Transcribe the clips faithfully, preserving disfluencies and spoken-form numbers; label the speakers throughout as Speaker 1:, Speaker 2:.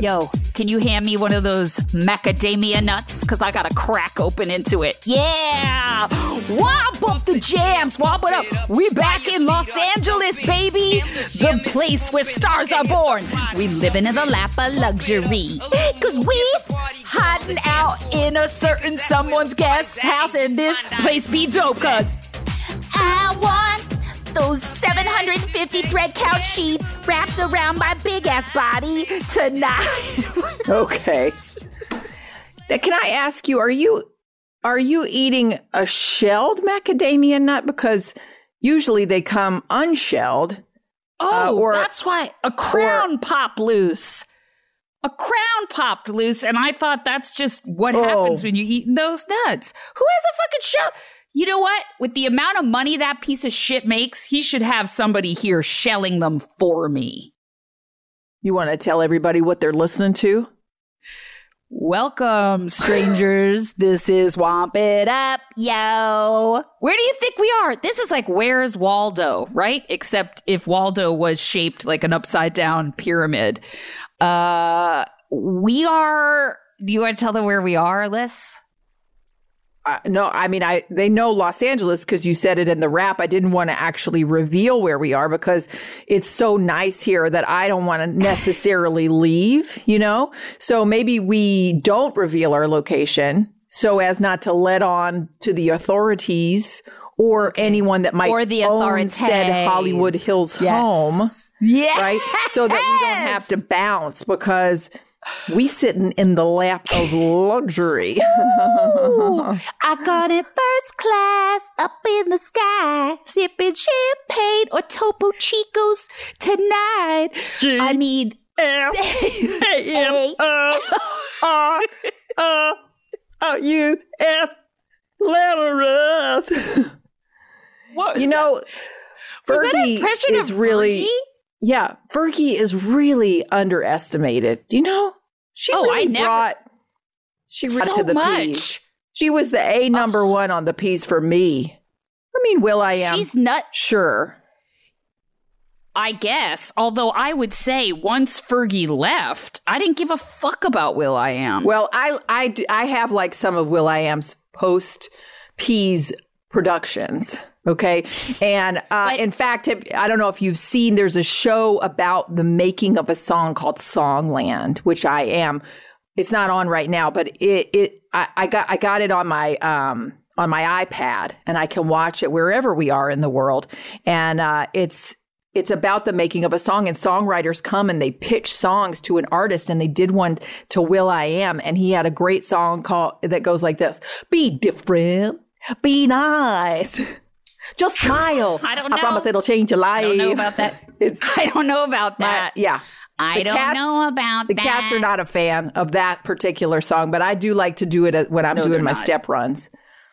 Speaker 1: Yo, can you hand me one of those macadamia nuts? Because I got to crack open into it. Yeah! Womp up the jams, womp it up. We back in Los Angeles, baby. The place where stars are born. We living in the lap of luxury. Because we hiding out in a certain someone's guest house, and this place be dope, because I want those seven hundred fifty thread couch sheets wrapped around my big-ass body tonight.
Speaker 2: Okay. Now, can I ask you, are you are you eating a shelled macadamia nut? Because usually they come unshelled.
Speaker 1: Oh,
Speaker 2: uh, or,
Speaker 1: that's why a crown or, popped loose. A crown popped loose, and I thought that's just what oh. happens when you eat those nuts. Who has a fucking shell? You know what? With the amount of money that piece of shit makes, he should have somebody here shelling them for me.
Speaker 2: You want to tell everybody what they're listening to?
Speaker 1: Welcome, strangers. This is Womp It Up, yo. Where do you think we are? This is like Where's Waldo, right? Except if Waldo was shaped like an upside down pyramid. Uh, we are, do you want to tell them where we are, Liz?
Speaker 2: Uh, no, I mean, I they know Los Angeles because you said it in the rap. I didn't want to actually reveal where we are because it's so nice here that I don't want to necessarily leave, you know? So maybe we don't reveal our location so as not to let on to the authorities or okay. anyone that might
Speaker 1: or the
Speaker 2: own said Hollywood Hills
Speaker 1: yes.
Speaker 2: home.
Speaker 1: Yeah.
Speaker 2: Right? So that we don't have to bounce because we sitting in the lap of luxury.
Speaker 1: Ooh, I got it first class up in the sky, sipping champagne or Topo Chicos tonight. G- I mean,
Speaker 2: F A M R R O U S Glamorous.
Speaker 1: What
Speaker 2: you know, Fergie is really. Fergie? Yeah, Fergie is really underestimated. You know, she
Speaker 1: oh,
Speaker 2: really
Speaker 1: I never,
Speaker 2: brought she
Speaker 1: so
Speaker 2: to the
Speaker 1: much.
Speaker 2: P's. She was the A number oh. one on the P's for me. I mean, Will I Am?
Speaker 1: She's nut.
Speaker 2: Sure.
Speaker 1: I guess. Although I would say once Fergie left, I didn't give a fuck about Will I Am.
Speaker 2: Well, I I I have like some of Will I Am's post P's productions. Okay. And uh, but, in fact, if, I don't know if you've seen, there's a show about the making of a song called Songland, which I am. It's not on right now, but it, it, I, I got, I got it on my, um, on my iPad and I can watch it wherever we are in the world. And, uh, it's, it's about the making of a song, and songwriters come and they pitch songs to an artist, and they did one to Will I Am. And he had a great song called, that goes like this: be different, be nice. Just smile.
Speaker 1: I don't know.
Speaker 2: I promise it'll change your life.
Speaker 1: I don't know about that. It's, I don't know about that.
Speaker 2: My, yeah.
Speaker 1: I
Speaker 2: the
Speaker 1: don't
Speaker 2: cats,
Speaker 1: know about
Speaker 2: the
Speaker 1: that.
Speaker 2: The cats are not a fan of that particular song, but I do like to do it when I'm no, doing my not. step runs.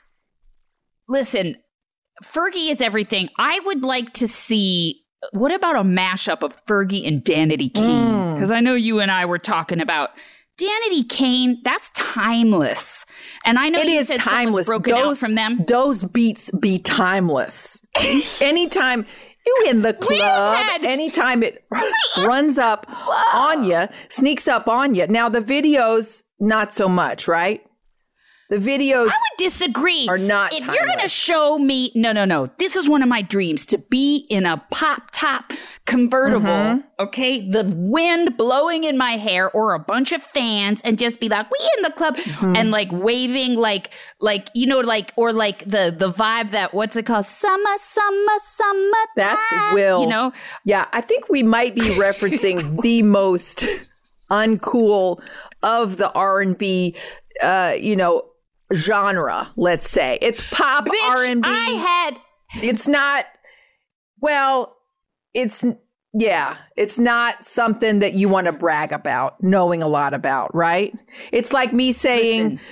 Speaker 1: Listen, Fergie is everything. I would like to see, what about a mashup of Fergie and Danity Kane? Because mm. I know you and I were talking about Danity Kane, that's timeless. And I know
Speaker 2: it
Speaker 1: you
Speaker 2: is
Speaker 1: said
Speaker 2: timeless.
Speaker 1: broken
Speaker 2: those,
Speaker 1: out from them.
Speaker 2: Those beats be timeless. Anytime you in the club, had, anytime it runs up whoa. on you, sneaks up on you. Now the videos, not so much, right? The videos
Speaker 1: I would disagree.
Speaker 2: Are not
Speaker 1: if
Speaker 2: timeless.
Speaker 1: You're going to show me, no, no, no. This is one of my dreams, to be in a pop top convertible, mm-hmm. okay? The wind blowing in my hair or a bunch of fans and just be like, we in the club mm-hmm. and like waving like, like, you know, like, or like the, the vibe that, what's it called? Summer, summer, summer.
Speaker 2: That's Will.
Speaker 1: You know?
Speaker 2: Yeah, I think we might be referencing the most uncool of the R and B, uh, you know, genre, let's say. It's pop
Speaker 1: Bitch,
Speaker 2: R and B.
Speaker 1: I had
Speaker 2: It's not well, it's yeah, it's not something that you want to brag about, knowing a lot about, right? It's like me saying
Speaker 1: Listen.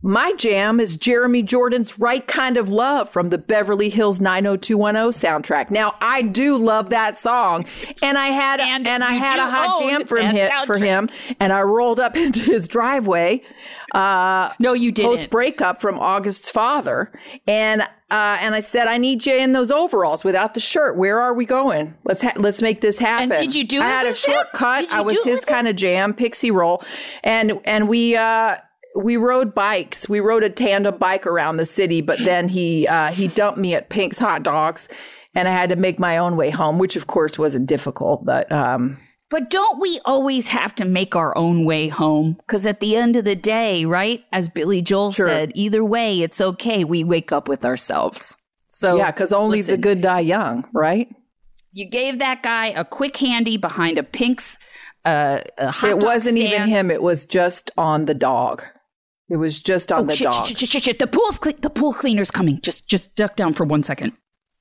Speaker 2: my jam is Jeremy Jordan's Right Kind of Love from the Beverly Hills nine oh two one oh soundtrack. Now, I do love that song, and I had
Speaker 1: And
Speaker 2: and I
Speaker 1: you
Speaker 2: had
Speaker 1: do
Speaker 2: a hot
Speaker 1: own
Speaker 2: jam from
Speaker 1: that
Speaker 2: him for
Speaker 1: soundtrack.
Speaker 2: him, and I rolled up into his driveway uh,
Speaker 1: No, you didn't.
Speaker 2: post breakup from August's father, and uh, and I said, I need you in those overalls without the shirt. Where are we going? Let's ha- let's make this happen.
Speaker 1: And did you do
Speaker 2: I
Speaker 1: it
Speaker 2: had a
Speaker 1: with him?
Speaker 2: shortcut.
Speaker 1: Did you
Speaker 2: I was
Speaker 1: do it
Speaker 2: his
Speaker 1: with him?
Speaker 2: kind of jam, pixie roll, and and we. Uh, We rode bikes. We rode a tandem bike around the city, but then he uh, he dumped me at Pink's Hot Dogs, and I had to make my own way home, which of course wasn't difficult. But um,
Speaker 1: But don't we always have to make our own way home? Because at the end of the day, right, as Billy Joel
Speaker 2: Sure.
Speaker 1: said, either way, it's okay. We wake up with ourselves. So
Speaker 2: yeah, because only the
Speaker 1: listen,
Speaker 2: good die young, right?
Speaker 1: You gave that guy a quick handy behind a Pink's uh, a hot
Speaker 2: It
Speaker 1: dog
Speaker 2: wasn't even
Speaker 1: stand.
Speaker 2: him. It was just on the dog. It was just on
Speaker 1: Oh,
Speaker 2: the
Speaker 1: shit,
Speaker 2: dog.
Speaker 1: shit, shit, shit, shit. The pool's cle- the pool cleaner's coming. Just just duck down for one second.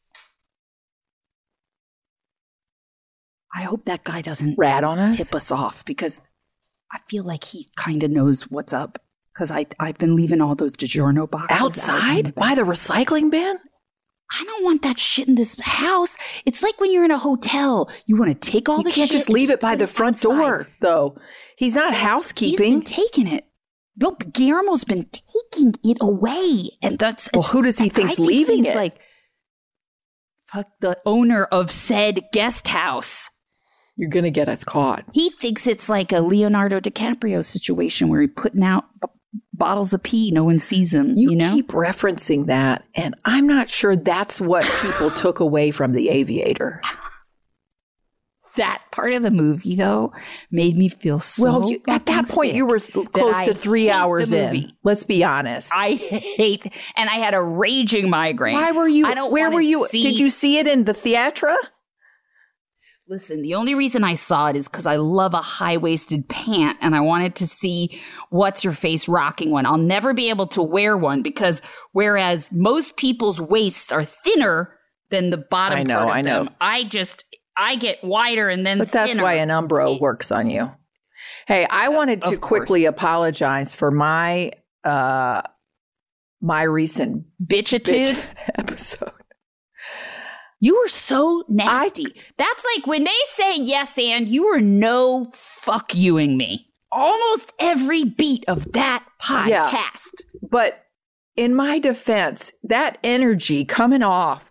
Speaker 1: I hope that guy doesn't
Speaker 2: Rat on us.
Speaker 1: tip us off because I feel like he kind of knows what's up. Because I I've been leaving all those DiGiorno boxes out in the
Speaker 2: Outside
Speaker 1: back.
Speaker 2: by the recycling bin.
Speaker 1: I don't want that shit in this house. It's like when you're in a hotel. You want to take all
Speaker 2: You
Speaker 1: the
Speaker 2: can't
Speaker 1: shit
Speaker 2: just
Speaker 1: and
Speaker 2: leave it by
Speaker 1: put
Speaker 2: the front
Speaker 1: outside.
Speaker 2: door, though. He's not
Speaker 1: He's
Speaker 2: housekeeping.
Speaker 1: been taking it. Nope, Guillermo's been taking it away, and that's
Speaker 2: Well, who does he
Speaker 1: I
Speaker 2: think's
Speaker 1: think
Speaker 2: leaving
Speaker 1: he's
Speaker 2: it?
Speaker 1: Like, fuck the owner of said guest house.
Speaker 2: You're gonna get us caught.
Speaker 1: He thinks it's like a Leonardo DiCaprio situation where he's putting out b- bottles of pee. No one sees him.
Speaker 2: You,
Speaker 1: You, know.
Speaker 2: keep referencing that, and I'm not sure that's what people took away from The Aviator.
Speaker 1: That part of the movie, though, made me feel so.
Speaker 2: Well, you, at that
Speaker 1: fucking
Speaker 2: point, you
Speaker 1: sick
Speaker 2: were th-
Speaker 1: that
Speaker 2: close
Speaker 1: I
Speaker 2: to three
Speaker 1: hate the
Speaker 2: hours in.
Speaker 1: movie.
Speaker 2: Let's be honest.
Speaker 1: I hate, and I had a raging migraine.
Speaker 2: Why were you?
Speaker 1: I don't
Speaker 2: where
Speaker 1: wanna
Speaker 2: were you?
Speaker 1: see-
Speaker 2: Did you see it in the theatra?
Speaker 1: Listen, the only reason I saw it is because I love a high waisted pant, and I wanted to see what's your face rocking one. I'll never be able to wear one because whereas most people's waists are thinner than the bottom
Speaker 2: I know,
Speaker 1: part of
Speaker 2: I know.
Speaker 1: them, I just I get wider and then
Speaker 2: But that's
Speaker 1: thinner.
Speaker 2: why an Umbro works on you. Hey, I wanted to
Speaker 1: of
Speaker 2: quickly
Speaker 1: course.
Speaker 2: apologize for my uh my recent
Speaker 1: bitchitude.
Speaker 2: bitch episode.
Speaker 1: You were so nasty. That's like when they say yes and you were no fuck youing me. Almost every beat of that podcast.
Speaker 2: Yeah. But in my defense, that energy coming off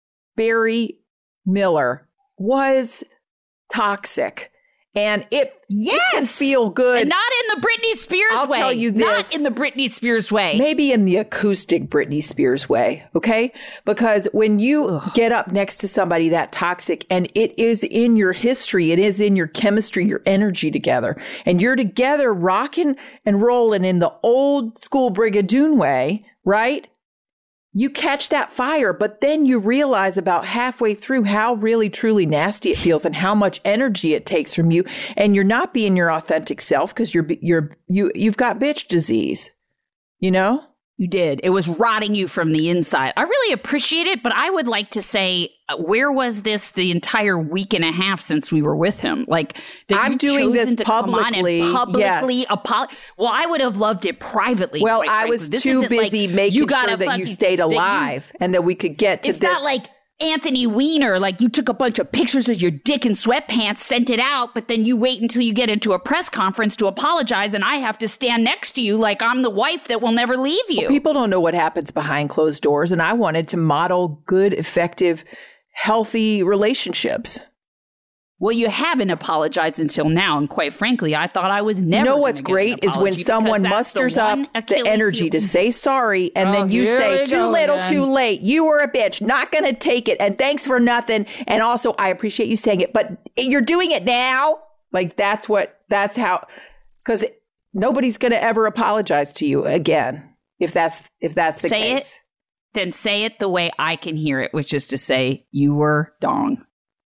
Speaker 2: Barry Miller was toxic. And it,
Speaker 1: Yes.
Speaker 2: it can feel good.
Speaker 1: And not in the Britney Spears
Speaker 2: I'll
Speaker 1: way.
Speaker 2: tell you this.
Speaker 1: Not in the Britney Spears way.
Speaker 2: Maybe in the acoustic Britney Spears way, okay? Because when you
Speaker 1: Ugh.
Speaker 2: get up next to somebody that toxic and it is in your history, it is in your chemistry, your energy together, and you're together rocking and rolling in the old school Brigadoon way, right? You catch that fire, but then you realize about halfway through how really truly nasty it feels and how much energy it takes from you, and you're not being your authentic self because you're you're you you've got bitch disease, you know.
Speaker 1: You did. It was rotting you from the inside. I really appreciate it, but I would like to say, uh, where was this the entire week and a half since we were with him? Like, that
Speaker 2: I'm
Speaker 1: you've
Speaker 2: doing this
Speaker 1: chosen to come on
Speaker 2: publicly,
Speaker 1: and publicly
Speaker 2: yes.
Speaker 1: apo- Well, I would have loved it privately.
Speaker 2: Well,
Speaker 1: quite
Speaker 2: I
Speaker 1: frankly.
Speaker 2: was
Speaker 1: This
Speaker 2: too
Speaker 1: isn't like
Speaker 2: busy making
Speaker 1: you gotta
Speaker 2: sure that you
Speaker 1: fucking-
Speaker 2: stayed
Speaker 1: that you-
Speaker 2: alive and that we could get to
Speaker 1: It's
Speaker 2: this.
Speaker 1: not like Anthony Weiner, like you took a bunch of pictures of your dick in sweatpants, sent it out, but then you wait until you get into a press conference to apologize, and I have to stand next to you like I'm the wife that will never leave you.
Speaker 2: People don't know what happens behind closed doors, and I wanted to model good, effective, healthy relationships.
Speaker 1: Well, you haven't apologized until now, and quite frankly, I thought I was never.
Speaker 2: You know
Speaker 1: gonna
Speaker 2: what's
Speaker 1: get an
Speaker 2: great is when
Speaker 1: apology because
Speaker 2: someone
Speaker 1: that's the
Speaker 2: musters
Speaker 1: one
Speaker 2: up the
Speaker 1: Achilles
Speaker 2: energy
Speaker 1: heel.
Speaker 2: to say sorry, and
Speaker 1: Oh,
Speaker 2: then you
Speaker 1: here
Speaker 2: say,
Speaker 1: we
Speaker 2: too
Speaker 1: go
Speaker 2: little,
Speaker 1: again.
Speaker 2: too late. You were a bitch. Not going to take it. And thanks for nothing. And also, I appreciate you saying it, but you're doing it now. Like, that's what, that's how, because nobody's going to ever apologize to you again if that's, if that's the
Speaker 1: Say
Speaker 2: case.
Speaker 1: it, then say it the way I can hear it, which is to say, you were dong.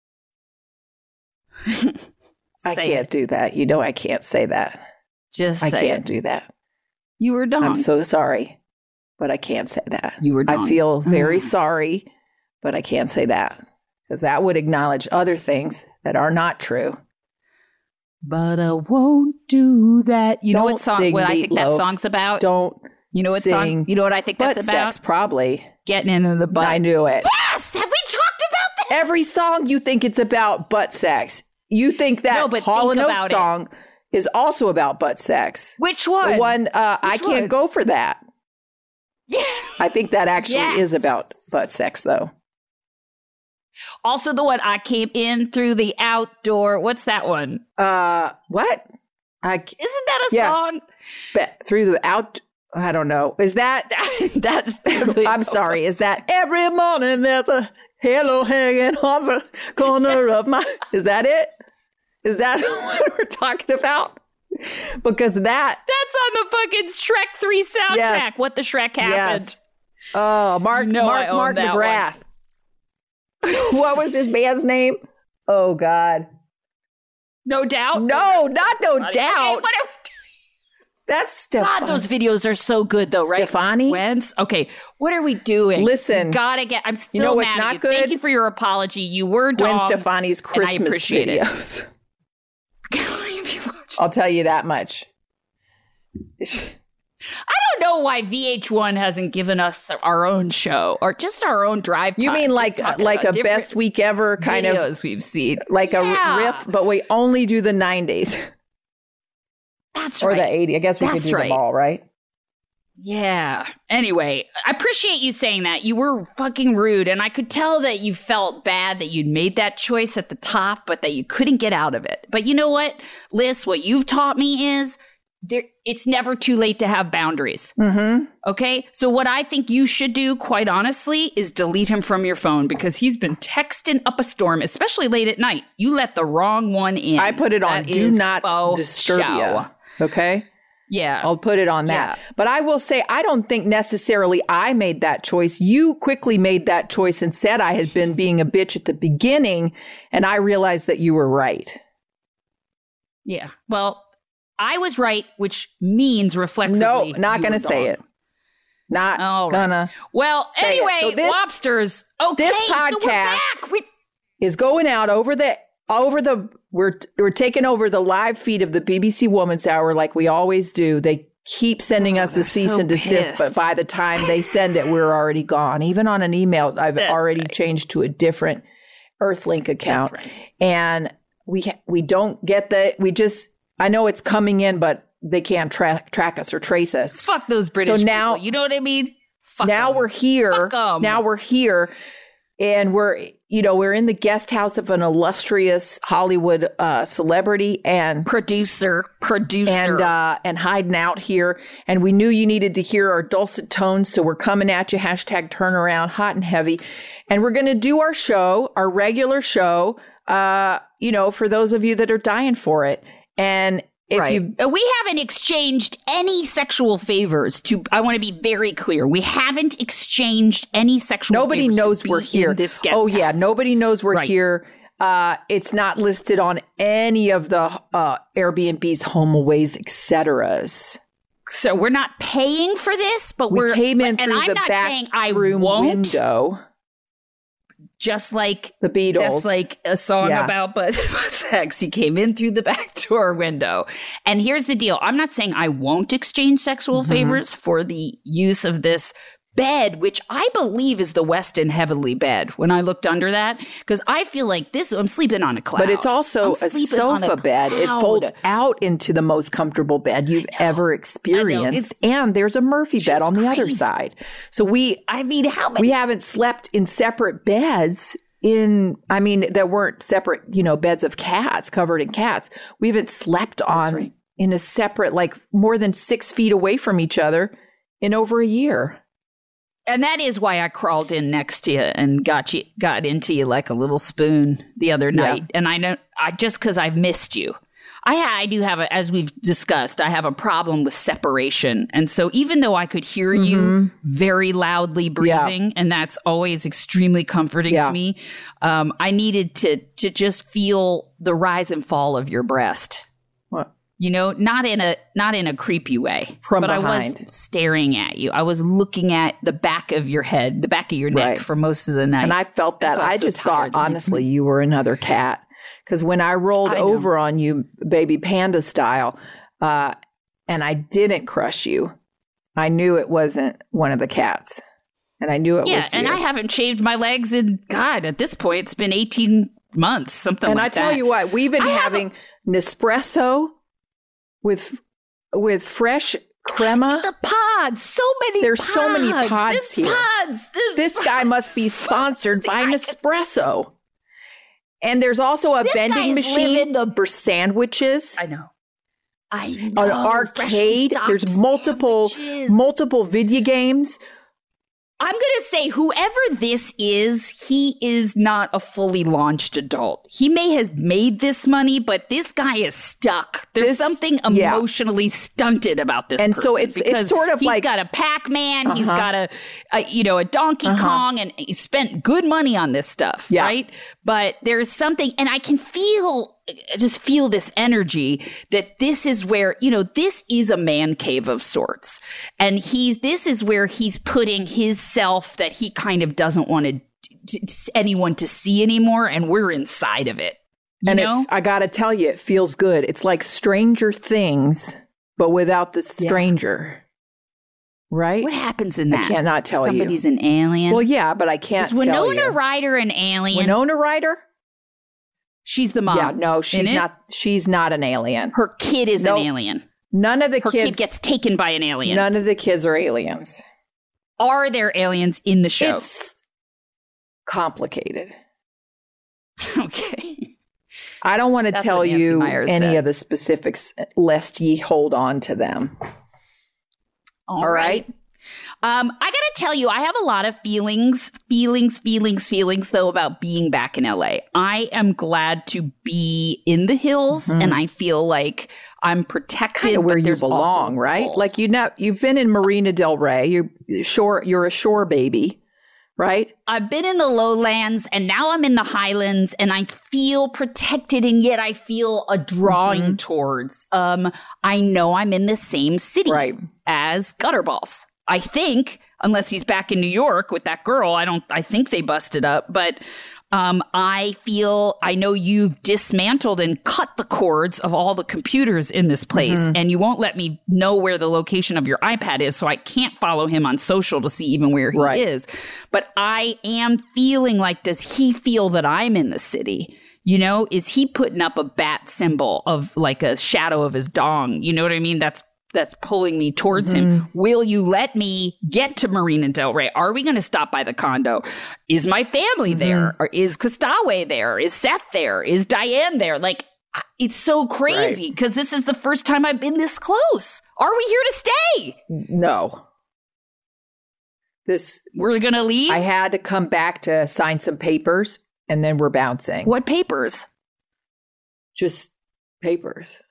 Speaker 2: I
Speaker 1: Say
Speaker 2: can't
Speaker 1: it.
Speaker 2: do that. You know, I can't say that.
Speaker 1: Just
Speaker 2: I
Speaker 1: say
Speaker 2: can't
Speaker 1: it.
Speaker 2: do that.
Speaker 1: You were dong.
Speaker 2: I'm so sorry, but I can't say that.
Speaker 1: You were
Speaker 2: I
Speaker 1: dong.
Speaker 2: feel very
Speaker 1: Mm.
Speaker 2: sorry, but I can't say that because that would acknowledge other things that are not true.
Speaker 1: But I won't do that. You know
Speaker 2: Don't
Speaker 1: what song?
Speaker 2: sing
Speaker 1: What I think that
Speaker 2: Meatloaf.
Speaker 1: song's about?
Speaker 2: Don't
Speaker 1: You know what
Speaker 2: sing
Speaker 1: song? You know what I think
Speaker 2: butt
Speaker 1: that's about?
Speaker 2: sex, probably.
Speaker 1: Getting into the butt.
Speaker 2: I knew it.
Speaker 1: Yes! Have we talked about this?
Speaker 2: Every song you think it's about butt sex. You think that
Speaker 1: No, but
Speaker 2: Hall
Speaker 1: think
Speaker 2: and
Speaker 1: about
Speaker 2: Oates
Speaker 1: it.
Speaker 2: song is also about butt sex.
Speaker 1: Which one?
Speaker 2: The one, uh, I
Speaker 1: Which
Speaker 2: can't
Speaker 1: one?
Speaker 2: go for that.
Speaker 1: Yeah.
Speaker 2: I think that actually
Speaker 1: Yes.
Speaker 2: is about butt sex, though.
Speaker 1: Also the one, I came in through the outdoor. What's that one?
Speaker 2: Uh, what? I
Speaker 1: Isn't that a
Speaker 2: Yes.
Speaker 1: song?
Speaker 2: bet through the out. I don't know. Is that?
Speaker 1: That's definitely
Speaker 2: I'm sorry. Is that every morning there's a halo hanging on the corner of my? Is that it? Is that what we're talking about? Because that.
Speaker 1: That's on the fucking Shrek three soundtrack.
Speaker 2: Yes.
Speaker 1: What the Shrek happened.
Speaker 2: Yes. Oh, Mark,
Speaker 1: You know I
Speaker 2: Mark,
Speaker 1: own
Speaker 2: Mark
Speaker 1: that
Speaker 2: McGrath. What was his band's name? Oh God.
Speaker 1: No doubt.
Speaker 2: No, not no
Speaker 1: Okay,
Speaker 2: doubt.
Speaker 1: what are-
Speaker 2: That's Stefani.
Speaker 1: God, those videos are so good, though, right?
Speaker 2: Stefani?
Speaker 1: When's? Okay, what are we doing?
Speaker 2: Listen.
Speaker 1: You gotta get. I'm still
Speaker 2: You know what's
Speaker 1: mad
Speaker 2: not
Speaker 1: at you.
Speaker 2: good?
Speaker 1: Thank you for your apology. You were
Speaker 2: Gwen
Speaker 1: dog.
Speaker 2: Stefani's
Speaker 1: and I
Speaker 2: Christmas
Speaker 1: appreciate it.
Speaker 2: videos.
Speaker 1: Have you watched-
Speaker 2: I'll tell you that much.
Speaker 1: I don't know why V H one hasn't given us our own show or just our own drive time.
Speaker 2: You mean
Speaker 1: just
Speaker 2: like
Speaker 1: talking
Speaker 2: like a
Speaker 1: about different
Speaker 2: best week ever kind of
Speaker 1: videos we've seen.
Speaker 2: like
Speaker 1: Yeah.
Speaker 2: a riff, but we only do the nineties
Speaker 1: That's
Speaker 2: or
Speaker 1: right.
Speaker 2: the eighties. I guess we could
Speaker 1: That's
Speaker 2: do
Speaker 1: right.
Speaker 2: them all, right?
Speaker 1: Yeah. Anyway, I appreciate you saying that. You were fucking rude, and I could tell that you felt bad that you'd made that choice at the top, but that you couldn't get out of it. But you know what, Liz? What you've taught me is there. It's never too late to have boundaries.
Speaker 2: Mm-hmm.
Speaker 1: Okay. So what I think you should do, quite honestly, is delete him from your phone because he's been texting up a storm, especially late at night. You let the wrong one in.
Speaker 2: I put it on
Speaker 1: That
Speaker 2: do
Speaker 1: is
Speaker 2: not
Speaker 1: faux
Speaker 2: disturb
Speaker 1: show.
Speaker 2: you. Okay.
Speaker 1: Yeah.
Speaker 2: I'll put it on that. But I will say, I don't think necessarily I made that choice. You quickly made that choice and said I had been being a bitch at the beginning. And I realized that you were right.
Speaker 1: Yeah. Well, I was right, which means reflexively.
Speaker 2: No, not
Speaker 1: you
Speaker 2: going to
Speaker 1: were
Speaker 2: say
Speaker 1: wrong.
Speaker 2: it. Not
Speaker 1: All right.
Speaker 2: gonna.
Speaker 1: Well,
Speaker 2: say it.
Speaker 1: anyway,
Speaker 2: So this-
Speaker 1: lobsters. Okay,
Speaker 2: this
Speaker 1: so we're
Speaker 2: podcast-
Speaker 1: back. We,
Speaker 2: Is going out over the over the we're we're taking over the live feed of the B B C Woman's Hour like we always do. They keep sending
Speaker 1: Oh,
Speaker 2: us a
Speaker 1: they're
Speaker 2: cease
Speaker 1: so
Speaker 2: and desist,
Speaker 1: pissed.
Speaker 2: but by the time they send it, we're already gone. Even on an email, I've
Speaker 1: That's
Speaker 2: already
Speaker 1: right.
Speaker 2: changed to a different Earthlink account,
Speaker 1: That's right.
Speaker 2: and we ha- we don't get the we just I know it's coming in, but they can't track track us or trace us.
Speaker 1: fuck those British
Speaker 2: So now-
Speaker 1: people. You know what I mean? Fuck
Speaker 2: now
Speaker 1: 'em.
Speaker 2: we're here.
Speaker 1: Fuck 'em.
Speaker 2: Now we're here, and we're you know we're in the guest house of an illustrious Hollywood uh, celebrity, and
Speaker 1: producer, producer.
Speaker 2: and uh, and hiding out here. And we knew you needed to hear our dulcet tones, so we're coming at you. Hashtag turnaround, hot and heavy, and we're going to do our show, our regular show. Uh, you know, for those of you that are dying for it, and if
Speaker 1: right.
Speaker 2: you
Speaker 1: Uh, we haven't exchanged any sexual favors to I want to be very clear. We haven't exchanged any sexual
Speaker 2: nobody
Speaker 1: favors
Speaker 2: knows
Speaker 1: to be
Speaker 2: we're here.
Speaker 1: in this guest
Speaker 2: oh yeah,
Speaker 1: house.
Speaker 2: nobody knows we're
Speaker 1: Right.
Speaker 2: here. Uh, it's not listed on any of the uh, Airbnb's, HomeAways, et ceteras.
Speaker 1: So we're not paying for this, but
Speaker 2: We
Speaker 1: we're
Speaker 2: came in
Speaker 1: and
Speaker 2: through
Speaker 1: I'm
Speaker 2: the
Speaker 1: not
Speaker 2: back
Speaker 1: saying I
Speaker 2: room
Speaker 1: won't.
Speaker 2: window.
Speaker 1: Just like
Speaker 2: The Beatles.
Speaker 1: That's like a song
Speaker 2: Yeah.
Speaker 1: about butt, butt sex. He came in through the back door window. And here's the deal. I'm not saying I won't exchange sexual
Speaker 2: Mm-hmm.
Speaker 1: favors for the use of this bed, which I believe is the Westin Heavenly bed when I looked under that. Because I feel like this, I'm sleeping on a cloud.
Speaker 2: But it's also
Speaker 1: I'm
Speaker 2: a
Speaker 1: sleeping on
Speaker 2: sofa bed. It
Speaker 1: cloud.
Speaker 2: folds out into the most comfortable bed you've ever experienced. And there's a Murphy bed
Speaker 1: just
Speaker 2: on the other
Speaker 1: crazy.
Speaker 2: side. So we
Speaker 1: I mean, how many?
Speaker 2: we haven't slept in separate beds in I mean, there weren't separate, you know, beds of cats covered in cats. We haven't slept on
Speaker 1: right.
Speaker 2: in a separate, like more than six feet away from each other in over a year.
Speaker 1: And that is why I crawled in next to you and got you got into you like a little spoon the other night. And I know I just because I've missed you. I I do have a, as we've discussed, I have a problem with separation. And so even though I could hear you very loudly breathing, and that's always extremely comforting
Speaker 2: Yeah.
Speaker 1: to me, um, I needed to to just feel the rise and fall of your breast.
Speaker 2: What?
Speaker 1: You know, not in a not in a creepy way,
Speaker 2: From
Speaker 1: but I
Speaker 2: behind.
Speaker 1: was staring at you. I was looking at the back of your head, the back of your neck
Speaker 2: Right.
Speaker 1: for most of the night.
Speaker 2: And I felt that.
Speaker 1: felt
Speaker 2: I
Speaker 1: so
Speaker 2: just
Speaker 1: tired
Speaker 2: thought,
Speaker 1: that you-
Speaker 2: honestly, you were another cat. Because when I rolled
Speaker 1: I know.
Speaker 2: over on you, baby panda style, uh, and I didn't crush you, I knew it wasn't one of the cats. And I knew it
Speaker 1: yeah,
Speaker 2: was you.
Speaker 1: And I haven't shaved my legs in, God, at this point, it's been eighteen months, something
Speaker 2: and
Speaker 1: like that.
Speaker 2: And I tell you what, we've been
Speaker 1: I
Speaker 2: having a- Nespresso with with fresh crema.
Speaker 1: The pods, so many
Speaker 2: There's
Speaker 1: pods.
Speaker 2: so many pods
Speaker 1: There's
Speaker 2: here.
Speaker 1: Pods. There's
Speaker 2: this
Speaker 1: pods.
Speaker 2: guy must be sponsored by Nespresso. And there's also a
Speaker 1: this
Speaker 2: vending machine
Speaker 1: the-
Speaker 2: for sandwiches.
Speaker 1: I know. I know.
Speaker 2: An arcade. There's multiple
Speaker 1: sandwiches.
Speaker 2: multiple video games.
Speaker 1: I'm going to say whoever this is, he is not a fully launched adult. He may have made this money, but this guy is stuck. There's
Speaker 2: This-
Speaker 1: something
Speaker 2: yeah.
Speaker 1: emotionally stunted about this
Speaker 2: And
Speaker 1: person.
Speaker 2: so it's- it's
Speaker 1: because
Speaker 2: sort of
Speaker 1: he's
Speaker 2: like-
Speaker 1: got a Pac-Man, he's
Speaker 2: Uh-huh.
Speaker 1: got a, a, you know, a Donkey
Speaker 2: Uh-huh.
Speaker 1: Kong, and he spent good money on this stuff,
Speaker 2: Yeah.
Speaker 1: right? But there's something, and I can feel, I just feel this energy that this is where, you know, this is a man cave of sorts. And he's, this is where he's putting his self that he kind of doesn't want to, to anyone to see anymore. And we're inside of it. You
Speaker 2: and
Speaker 1: know?
Speaker 2: it, I got to tell you, it feels good. It's like Stranger Things, but without the stranger. Right?
Speaker 1: What happens in that?
Speaker 2: I cannot tell
Speaker 1: Somebody's
Speaker 2: you.
Speaker 1: an alien.
Speaker 2: Well, yeah, but I can't
Speaker 1: Is
Speaker 2: tell
Speaker 1: Winona
Speaker 2: you.
Speaker 1: Ryder an alien?
Speaker 2: Winona Ryder?
Speaker 1: She's the mom.
Speaker 2: Yeah, no, she's
Speaker 1: in it?
Speaker 2: not. She's not an alien.
Speaker 1: Her kid is
Speaker 2: Nope.
Speaker 1: an alien.
Speaker 2: None of the
Speaker 1: Her
Speaker 2: kids.
Speaker 1: kid gets taken by an alien.
Speaker 2: None of the kids are aliens.
Speaker 1: Are there aliens in the show?
Speaker 2: It's complicated.
Speaker 1: Okay.
Speaker 2: I don't want to
Speaker 1: That's
Speaker 2: tell
Speaker 1: what Nancy
Speaker 2: you
Speaker 1: Myers
Speaker 2: any
Speaker 1: said.
Speaker 2: of the specifics, lest ye hold on to them.
Speaker 1: All
Speaker 2: All
Speaker 1: right.
Speaker 2: right.
Speaker 1: Um, I got to tell you, I have a lot of feelings, feelings, feelings, feelings, though, about being back in L A. I am glad to be in the hills,
Speaker 2: Mhm.
Speaker 1: and I feel like I'm protected.
Speaker 2: Kind of where
Speaker 1: but
Speaker 2: you
Speaker 1: there's also
Speaker 2: belong,
Speaker 1: a
Speaker 2: right?
Speaker 1: pull.
Speaker 2: Like you know, you've been in Marina Del Rey. You're shore. You're a shore baby, right?
Speaker 1: I've been in the lowlands, and now I'm in the highlands, and I feel protected, and yet I feel a drawing
Speaker 2: Mhm.
Speaker 1: towards. Um, I know I'm in the same city
Speaker 2: Right.
Speaker 1: as Gutterballs. I think, unless he's back in New York with that girl, I don't. I think they busted up, but um, I feel. I know you've dismantled and cut the cords of all the computers in this place,
Speaker 2: Mhm.
Speaker 1: and you won't let me know where the location of your iPad is, so I can't follow him on social to see even where he
Speaker 2: Right.
Speaker 1: is. But I am feeling like, does he feel that I'm in the city? You know, is he putting up a bat symbol of like a shadow of his dong? You know what I mean? That's that's pulling me towards
Speaker 2: Mm-hmm.
Speaker 1: him. Will you let me get to Marina Del Rey? Are we going to stop by the condo? Is my family
Speaker 2: Mm-hmm.
Speaker 1: there? Or is Costawe there? Is Seth there? Is Diane there? Like, it's so crazy because this is the first time I've been this close. Are we here to stay?
Speaker 2: No. This
Speaker 1: We're going to leave?
Speaker 2: I had to come back to sign some papers, and then we're bouncing.
Speaker 1: What papers?
Speaker 2: Just papers.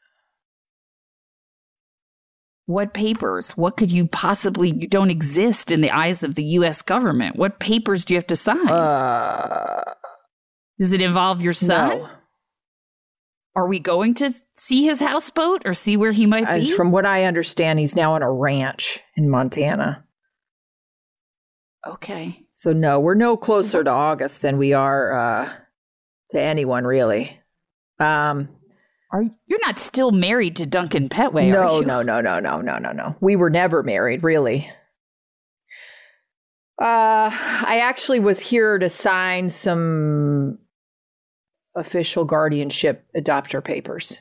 Speaker 1: What papers? What could you possibly, you don't exist in the eyes of the U S government. What papers do you have to sign?
Speaker 2: Uh,
Speaker 1: Does it involve your son?
Speaker 2: no.
Speaker 1: Are we going to see his houseboat or see where he might
Speaker 2: As
Speaker 1: be?
Speaker 2: from what I understand, he's now on a ranch in Montana.
Speaker 1: Okay.
Speaker 2: So no, we're no closer to August than we are uh, to anyone, really. Um,
Speaker 1: Are you, you're not still married to Duncan Petway,
Speaker 2: no,
Speaker 1: are you?
Speaker 2: no, no, no, no, no, no, no. We were never married, really. Uh, I actually was here to sign some official guardianship adopter papers.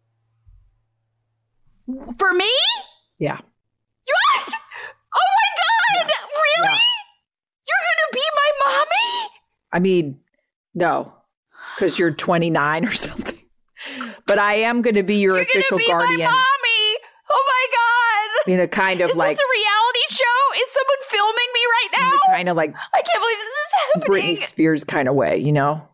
Speaker 1: For me?
Speaker 2: Yeah.
Speaker 1: What? Oh my God! Really?
Speaker 2: Yeah.
Speaker 1: You're gonna be my mommy?
Speaker 2: I mean, no, because you're twenty-nine or something. But I am going to be your
Speaker 1: You're
Speaker 2: official
Speaker 1: gonna be
Speaker 2: guardian
Speaker 1: my mommy! Oh my God!
Speaker 2: in a kind of
Speaker 1: Is
Speaker 2: like
Speaker 1: this a reality show? Is someone filming me right now?
Speaker 2: kind of like
Speaker 1: I can't believe this is happening.
Speaker 2: Britney Spears kind of way, you know?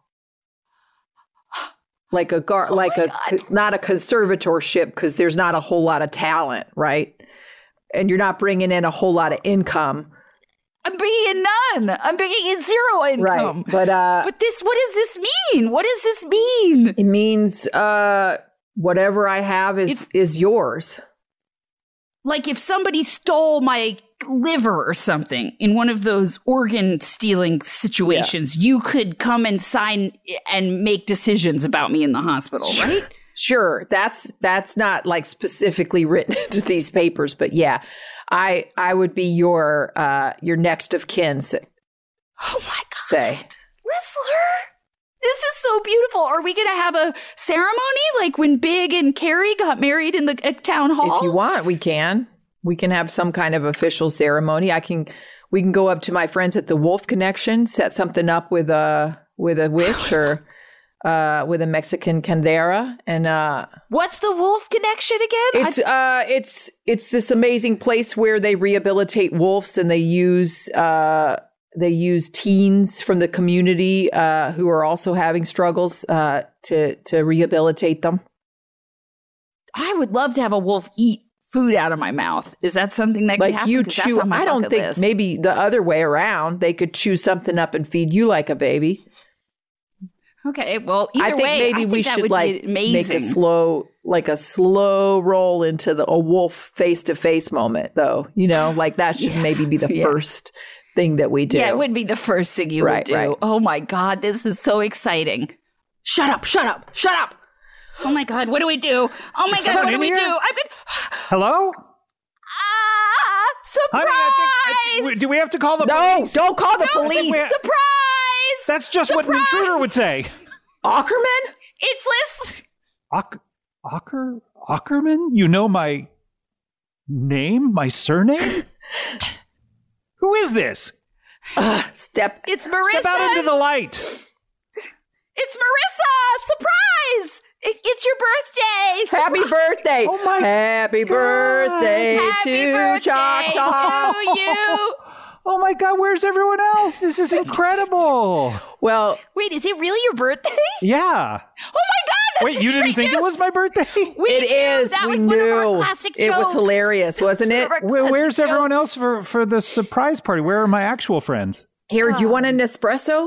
Speaker 2: Like a gar,
Speaker 1: Oh
Speaker 2: like
Speaker 1: my
Speaker 2: a
Speaker 1: God.
Speaker 2: not a conservatorship because there's not a whole lot of talent, right? And you're not bringing in a whole lot of income,
Speaker 1: I'm bringing in none. I'm bringing in zero income.
Speaker 2: right? But uh,
Speaker 1: But this, what does this mean? What does this mean?
Speaker 2: it means uh, whatever I have is
Speaker 1: If-
Speaker 2: is yours.
Speaker 1: Like if somebody stole my liver or something in one of those organ stealing situations, you could come and sign and make decisions about me in the hospital, right?
Speaker 2: Sure, that's that's not like specifically written into these papers, but yeah, I I would be your uh, your next of kin.
Speaker 1: Oh my God.
Speaker 2: Say,
Speaker 1: Whistler, this is so beautiful. Are we going to have a ceremony like when Big and Carrie got married in the uh, town hall?
Speaker 2: if you want, we can. We can have some kind of official ceremony. I can. We can go up to my friends at the Wolf Connection, set something up with a with a witch or uh, with a Mexican candera, and uh,
Speaker 1: What's the Wolf Connection again?
Speaker 2: it's uh, it's it's this amazing place where they rehabilitate wolves, and they use uh, they use teens from the community uh, who are also having struggles uh, to to rehabilitate them.
Speaker 1: I would love to have a wolf eat food out of my mouth. Is that something that could
Speaker 2: Like
Speaker 1: happen?
Speaker 2: you
Speaker 1: 'Cause that's
Speaker 2: chew.
Speaker 1: on my
Speaker 2: I don't
Speaker 1: bucket
Speaker 2: think
Speaker 1: list.
Speaker 2: maybe the other way around. They could chew something up and feed you like a baby.
Speaker 1: Okay, well, either
Speaker 2: I think
Speaker 1: way,
Speaker 2: maybe
Speaker 1: I think
Speaker 2: we
Speaker 1: that
Speaker 2: should
Speaker 1: would
Speaker 2: like
Speaker 1: be amazing.
Speaker 2: make a slow, like a slow roll into the a wolf face to face moment, though. You know, like that should
Speaker 1: Yeah.
Speaker 2: maybe be the
Speaker 1: Yeah.
Speaker 2: first thing that we do.
Speaker 1: Yeah, it would be the first thing you
Speaker 2: Right,
Speaker 1: would do.
Speaker 2: right.
Speaker 1: Oh my God, this is so exciting.
Speaker 2: Shut up! Shut up! Shut up!
Speaker 1: Oh my God, what do we do? Oh my God,
Speaker 3: someone
Speaker 1: what do
Speaker 3: in
Speaker 1: we
Speaker 3: here?
Speaker 1: do? I'm good.
Speaker 3: Hello?
Speaker 1: Ah, surprise!
Speaker 3: Honey, I think, I think, do we have to call the
Speaker 2: No!
Speaker 3: police?
Speaker 2: Don't call the
Speaker 1: No,
Speaker 2: police!
Speaker 3: we-
Speaker 1: surprise!
Speaker 3: That's just what an
Speaker 1: Surprise!
Speaker 3: intruder would say.
Speaker 2: Ackerman?
Speaker 1: It's Liz.
Speaker 3: Ock, Ocker, Ockerman? You know my name, my surname? Who is this?
Speaker 2: Uh, step.
Speaker 1: It's Marissa.
Speaker 3: Step out into the light.
Speaker 1: It's Marissa. Surprise! It, it's your birthday.
Speaker 2: Happy birthday!
Speaker 3: Oh my
Speaker 2: Happy
Speaker 3: God.
Speaker 2: birthday
Speaker 1: Happy
Speaker 2: to
Speaker 1: birthday
Speaker 2: Choctaw!
Speaker 1: to you.
Speaker 3: Oh my God, where's everyone else? This is incredible.
Speaker 2: Well,
Speaker 1: Wait, is it really your birthday?
Speaker 3: Yeah.
Speaker 1: Oh my God! That's
Speaker 3: Wait, you
Speaker 1: such
Speaker 3: didn't
Speaker 1: great
Speaker 3: think it
Speaker 1: news.
Speaker 3: was my birthday?
Speaker 1: We
Speaker 2: it
Speaker 1: do.
Speaker 2: is.
Speaker 1: That
Speaker 2: we
Speaker 1: was
Speaker 2: knew.
Speaker 1: one of our classic
Speaker 2: it
Speaker 1: jokes.
Speaker 2: was hilarious, wasn't it?
Speaker 1: One of our
Speaker 3: Where,
Speaker 1: classic
Speaker 3: where's everyone
Speaker 1: jokes.
Speaker 3: else for, for the surprise party? Where are my actual friends?
Speaker 2: Here, do you want an espresso?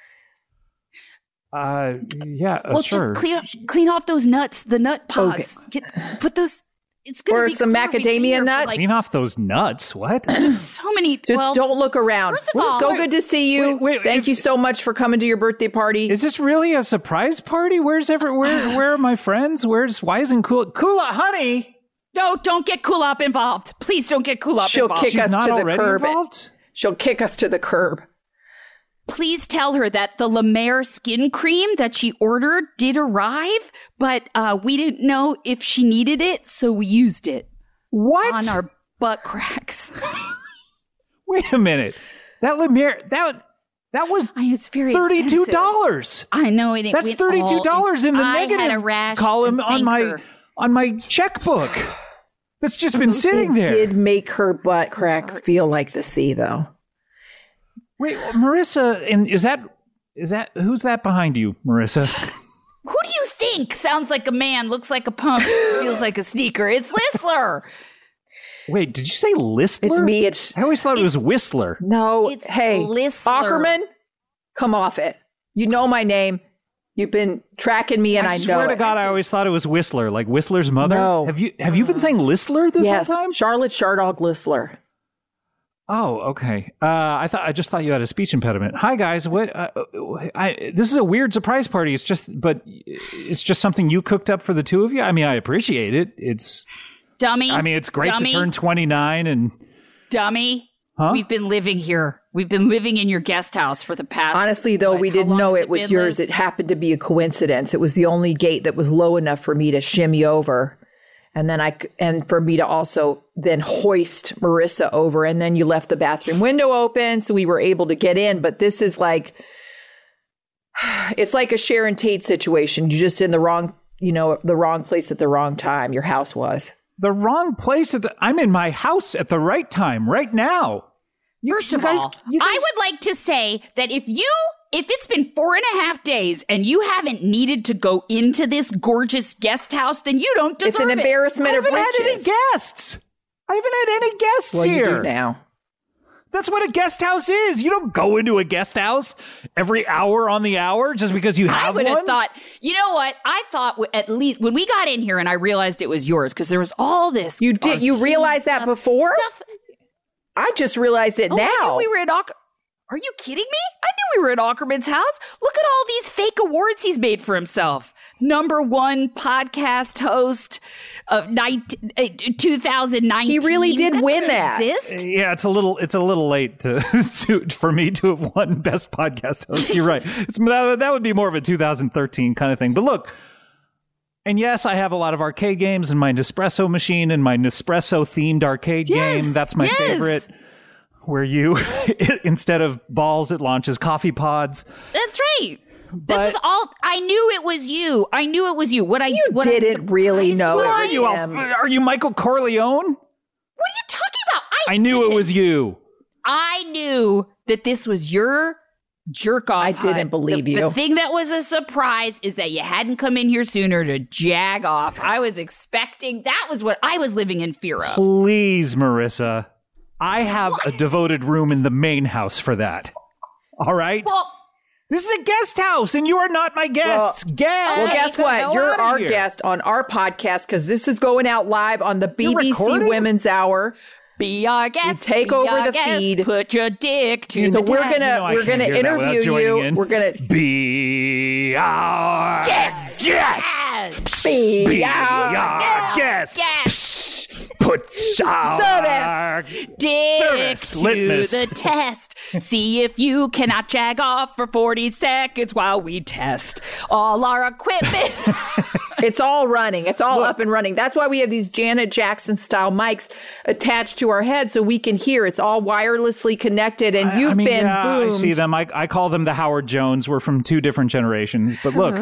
Speaker 3: Uh, yeah, uh,
Speaker 1: Well,
Speaker 3: sure.
Speaker 1: just clean clean off those nuts, the nut pods. Get, put those. It's gonna
Speaker 2: Or
Speaker 1: be
Speaker 2: some
Speaker 1: clear we've been
Speaker 2: macadamia
Speaker 1: here for,
Speaker 2: nuts?
Speaker 1: Like,
Speaker 3: Clean off those nuts. What?
Speaker 1: so many.
Speaker 2: Just
Speaker 1: well,
Speaker 2: don't look around.
Speaker 1: first of
Speaker 2: It's
Speaker 1: all-
Speaker 2: so good to see you.
Speaker 3: Wait, wait,
Speaker 2: Thank
Speaker 3: if-
Speaker 2: you so much for coming to your birthday party.
Speaker 3: Is this really a surprise party? Where's every where where are my friends? Where's why isn't Kula Kula honey?
Speaker 1: No, don't get Kulop involved. Please don't get Kulop
Speaker 2: She'll
Speaker 1: involved.
Speaker 2: kick
Speaker 3: She's
Speaker 2: us
Speaker 3: not
Speaker 2: to the
Speaker 3: already
Speaker 2: curb.
Speaker 3: involved?
Speaker 2: She'll kick us to the curb.
Speaker 1: Please tell her that the La Mer skin cream that she ordered did arrive, but uh, we didn't know if she needed it, so we used it
Speaker 3: What?
Speaker 1: on our butt cracks.
Speaker 3: Wait a minute. That Lemire that that was
Speaker 1: I, it's very
Speaker 3: thirty-two
Speaker 1: expensive.
Speaker 3: dollars.
Speaker 1: I know it.
Speaker 3: That's
Speaker 1: went
Speaker 3: thirty-two dollars
Speaker 1: all
Speaker 3: in the
Speaker 1: I had a
Speaker 3: negative
Speaker 1: rash
Speaker 3: column
Speaker 1: and
Speaker 3: on
Speaker 1: thank
Speaker 3: my
Speaker 1: her.
Speaker 3: on my checkbook. That's just been sitting
Speaker 2: It
Speaker 3: there.
Speaker 2: did make her butt
Speaker 1: So
Speaker 2: crack
Speaker 1: sorry.
Speaker 2: feel like the sea, though.
Speaker 3: Wait, Marissa, and is that is that who's that behind you, Marissa?
Speaker 1: Who do you think sounds like a man, looks like a pump, feels like a sneaker? It's Listler.
Speaker 3: Wait, did you say Listler?
Speaker 2: It's me. It's
Speaker 3: I always thought it was Whistler.
Speaker 2: no.
Speaker 1: It's
Speaker 2: Hey,
Speaker 1: Listler.
Speaker 2: Ackerman, come off it. You know my name. You've been tracking me, and I,
Speaker 3: I swear
Speaker 2: know
Speaker 3: to
Speaker 2: it.
Speaker 3: God, I always thought it was Whistler, like Whistler's mother.
Speaker 2: No.
Speaker 3: Have you have you been saying Listler this
Speaker 2: Yes,
Speaker 3: whole time?
Speaker 2: Charlotte Shardog Listler.
Speaker 3: Oh, okay. Uh, I thought I just thought you had a speech impediment. Hi, guys. What? Uh, I, this is a weird surprise party. It's just, but it's just something you cooked up for the two of you. I mean, I appreciate it. It's,
Speaker 1: Dummy.
Speaker 3: I mean, it's great
Speaker 1: dummy,
Speaker 3: to turn twenty-nine and.
Speaker 1: Dummy.
Speaker 3: Huh?
Speaker 1: We've been living here. We've been living in your guest house for the past.
Speaker 2: Honestly, though,
Speaker 1: what,
Speaker 2: we
Speaker 1: how
Speaker 2: didn't
Speaker 1: long
Speaker 2: know
Speaker 1: has
Speaker 2: it was
Speaker 1: been,
Speaker 2: yours.
Speaker 1: Liz?
Speaker 2: It happened to be a coincidence. It was the only gate that was low enough for me to shimmy over. And then I, c- and for me to also then hoist Marissa over. And then you left the bathroom window open. So we were able to get in. But this is like, it's like a Sharon Tate situation. You're just in the wrong, you know, the wrong place at the wrong time. Your house was.
Speaker 3: The wrong place at the. I'm in my house at the right time, right now. You-
Speaker 1: First
Speaker 3: you
Speaker 1: of
Speaker 3: guys-
Speaker 1: all,
Speaker 3: you guys-
Speaker 1: I would like to say that if you, if it's been four and a half days and you haven't needed to go into this gorgeous guest house, then you don't deserve
Speaker 2: It's an
Speaker 1: it.
Speaker 2: embarrassment
Speaker 3: I
Speaker 2: of
Speaker 3: haven't had any
Speaker 2: riches.
Speaker 3: guests. I haven't had any guests
Speaker 2: Well,
Speaker 3: here.
Speaker 2: you do now.
Speaker 3: That's what a guest house is. You don't go into a guest house every hour on the hour just because you
Speaker 1: I
Speaker 3: have
Speaker 1: would
Speaker 3: one.
Speaker 1: have thought, you know what? I thought w- at least when we got in here and I realized it was yours because there was all this.
Speaker 2: You did. You
Speaker 1: arcane
Speaker 2: realized that
Speaker 1: stuff-
Speaker 2: before?
Speaker 1: Stuff.
Speaker 2: I just realized it
Speaker 1: Oh, I knew
Speaker 2: now.
Speaker 1: we were at Oc- Are you kidding me? I knew we were at Aukerman's house. Look at all these fake awards he's made for himself. Number one podcast host of nineteen, uh, twenty nineteen.
Speaker 2: He really did
Speaker 1: that
Speaker 2: win that.
Speaker 1: Exist?
Speaker 3: Yeah, it's a little it's a little late to, to for me to have won best podcast host. You're right. It's that, that would be more of a two thousand thirteen kind of thing. But look, and yes, I have a lot of arcade games in my Nespresso machine and my Nespresso themed arcade
Speaker 1: Yes,
Speaker 3: game. That's my
Speaker 1: yes.
Speaker 3: favorite. Where you, instead of balls, it launches coffee pods.
Speaker 1: That's right.
Speaker 3: But-
Speaker 1: this is all. I knew it was you. I knew it was you. What I
Speaker 2: You
Speaker 1: what I'm
Speaker 2: didn't really
Speaker 1: surprised
Speaker 2: know it
Speaker 1: by-
Speaker 2: was
Speaker 3: Are you,
Speaker 2: him.
Speaker 3: Al- are you Michael Corleone?
Speaker 1: What are you talking about? I,
Speaker 3: I knew
Speaker 1: listen,
Speaker 3: it was you.
Speaker 1: I knew that this was your jerk off.
Speaker 2: I didn't believe
Speaker 1: the,
Speaker 2: you.
Speaker 1: The thing that was a surprise is that you hadn't come in here sooner to jag off. I was expecting. That was what I was living in fear of.
Speaker 3: Please, Marissa. I have a devoted room in the main house for that. All right?
Speaker 1: Well,
Speaker 3: This is a guest house, and you are not my guests.
Speaker 2: Well-
Speaker 3: Guest.
Speaker 2: Well,
Speaker 1: Hey,
Speaker 2: guess
Speaker 3: Get the
Speaker 2: what?
Speaker 3: hell
Speaker 2: You're
Speaker 3: outta
Speaker 2: our
Speaker 3: here.
Speaker 2: guest on our podcast because this is going out live on the B B C
Speaker 3: recording?
Speaker 2: Women's Hour.
Speaker 1: be our guest.
Speaker 2: take
Speaker 1: be
Speaker 2: over
Speaker 1: our
Speaker 2: the
Speaker 1: guest,
Speaker 2: feed.
Speaker 1: Put your dick to
Speaker 2: So
Speaker 1: the
Speaker 2: we're
Speaker 1: test.
Speaker 2: gonna
Speaker 3: You know I
Speaker 2: we're
Speaker 3: can't
Speaker 2: gonna
Speaker 3: hear that without
Speaker 2: interview
Speaker 3: joining
Speaker 2: you.
Speaker 3: in.
Speaker 2: We're gonna
Speaker 3: Be our
Speaker 1: Yes!
Speaker 3: Yes!
Speaker 1: Yes!
Speaker 2: be,
Speaker 3: Be
Speaker 2: our
Speaker 3: our guest.
Speaker 1: Yes!
Speaker 3: Put our
Speaker 1: Dick
Speaker 3: Service.
Speaker 1: to
Speaker 3: Litmus.
Speaker 1: the test. See if you cannot jag off for forty seconds while we test all our equipment.
Speaker 2: It's all running. It's all up and running. That's why we have these Janet Jackson style mics attached to our head so we can hear. It's all wirelessly connected, and
Speaker 3: I-
Speaker 2: you've
Speaker 3: I mean,
Speaker 2: been
Speaker 3: yeah,
Speaker 2: boomed.
Speaker 3: I see them. I, I call them the Howard Jones. We're from two different generations. But look,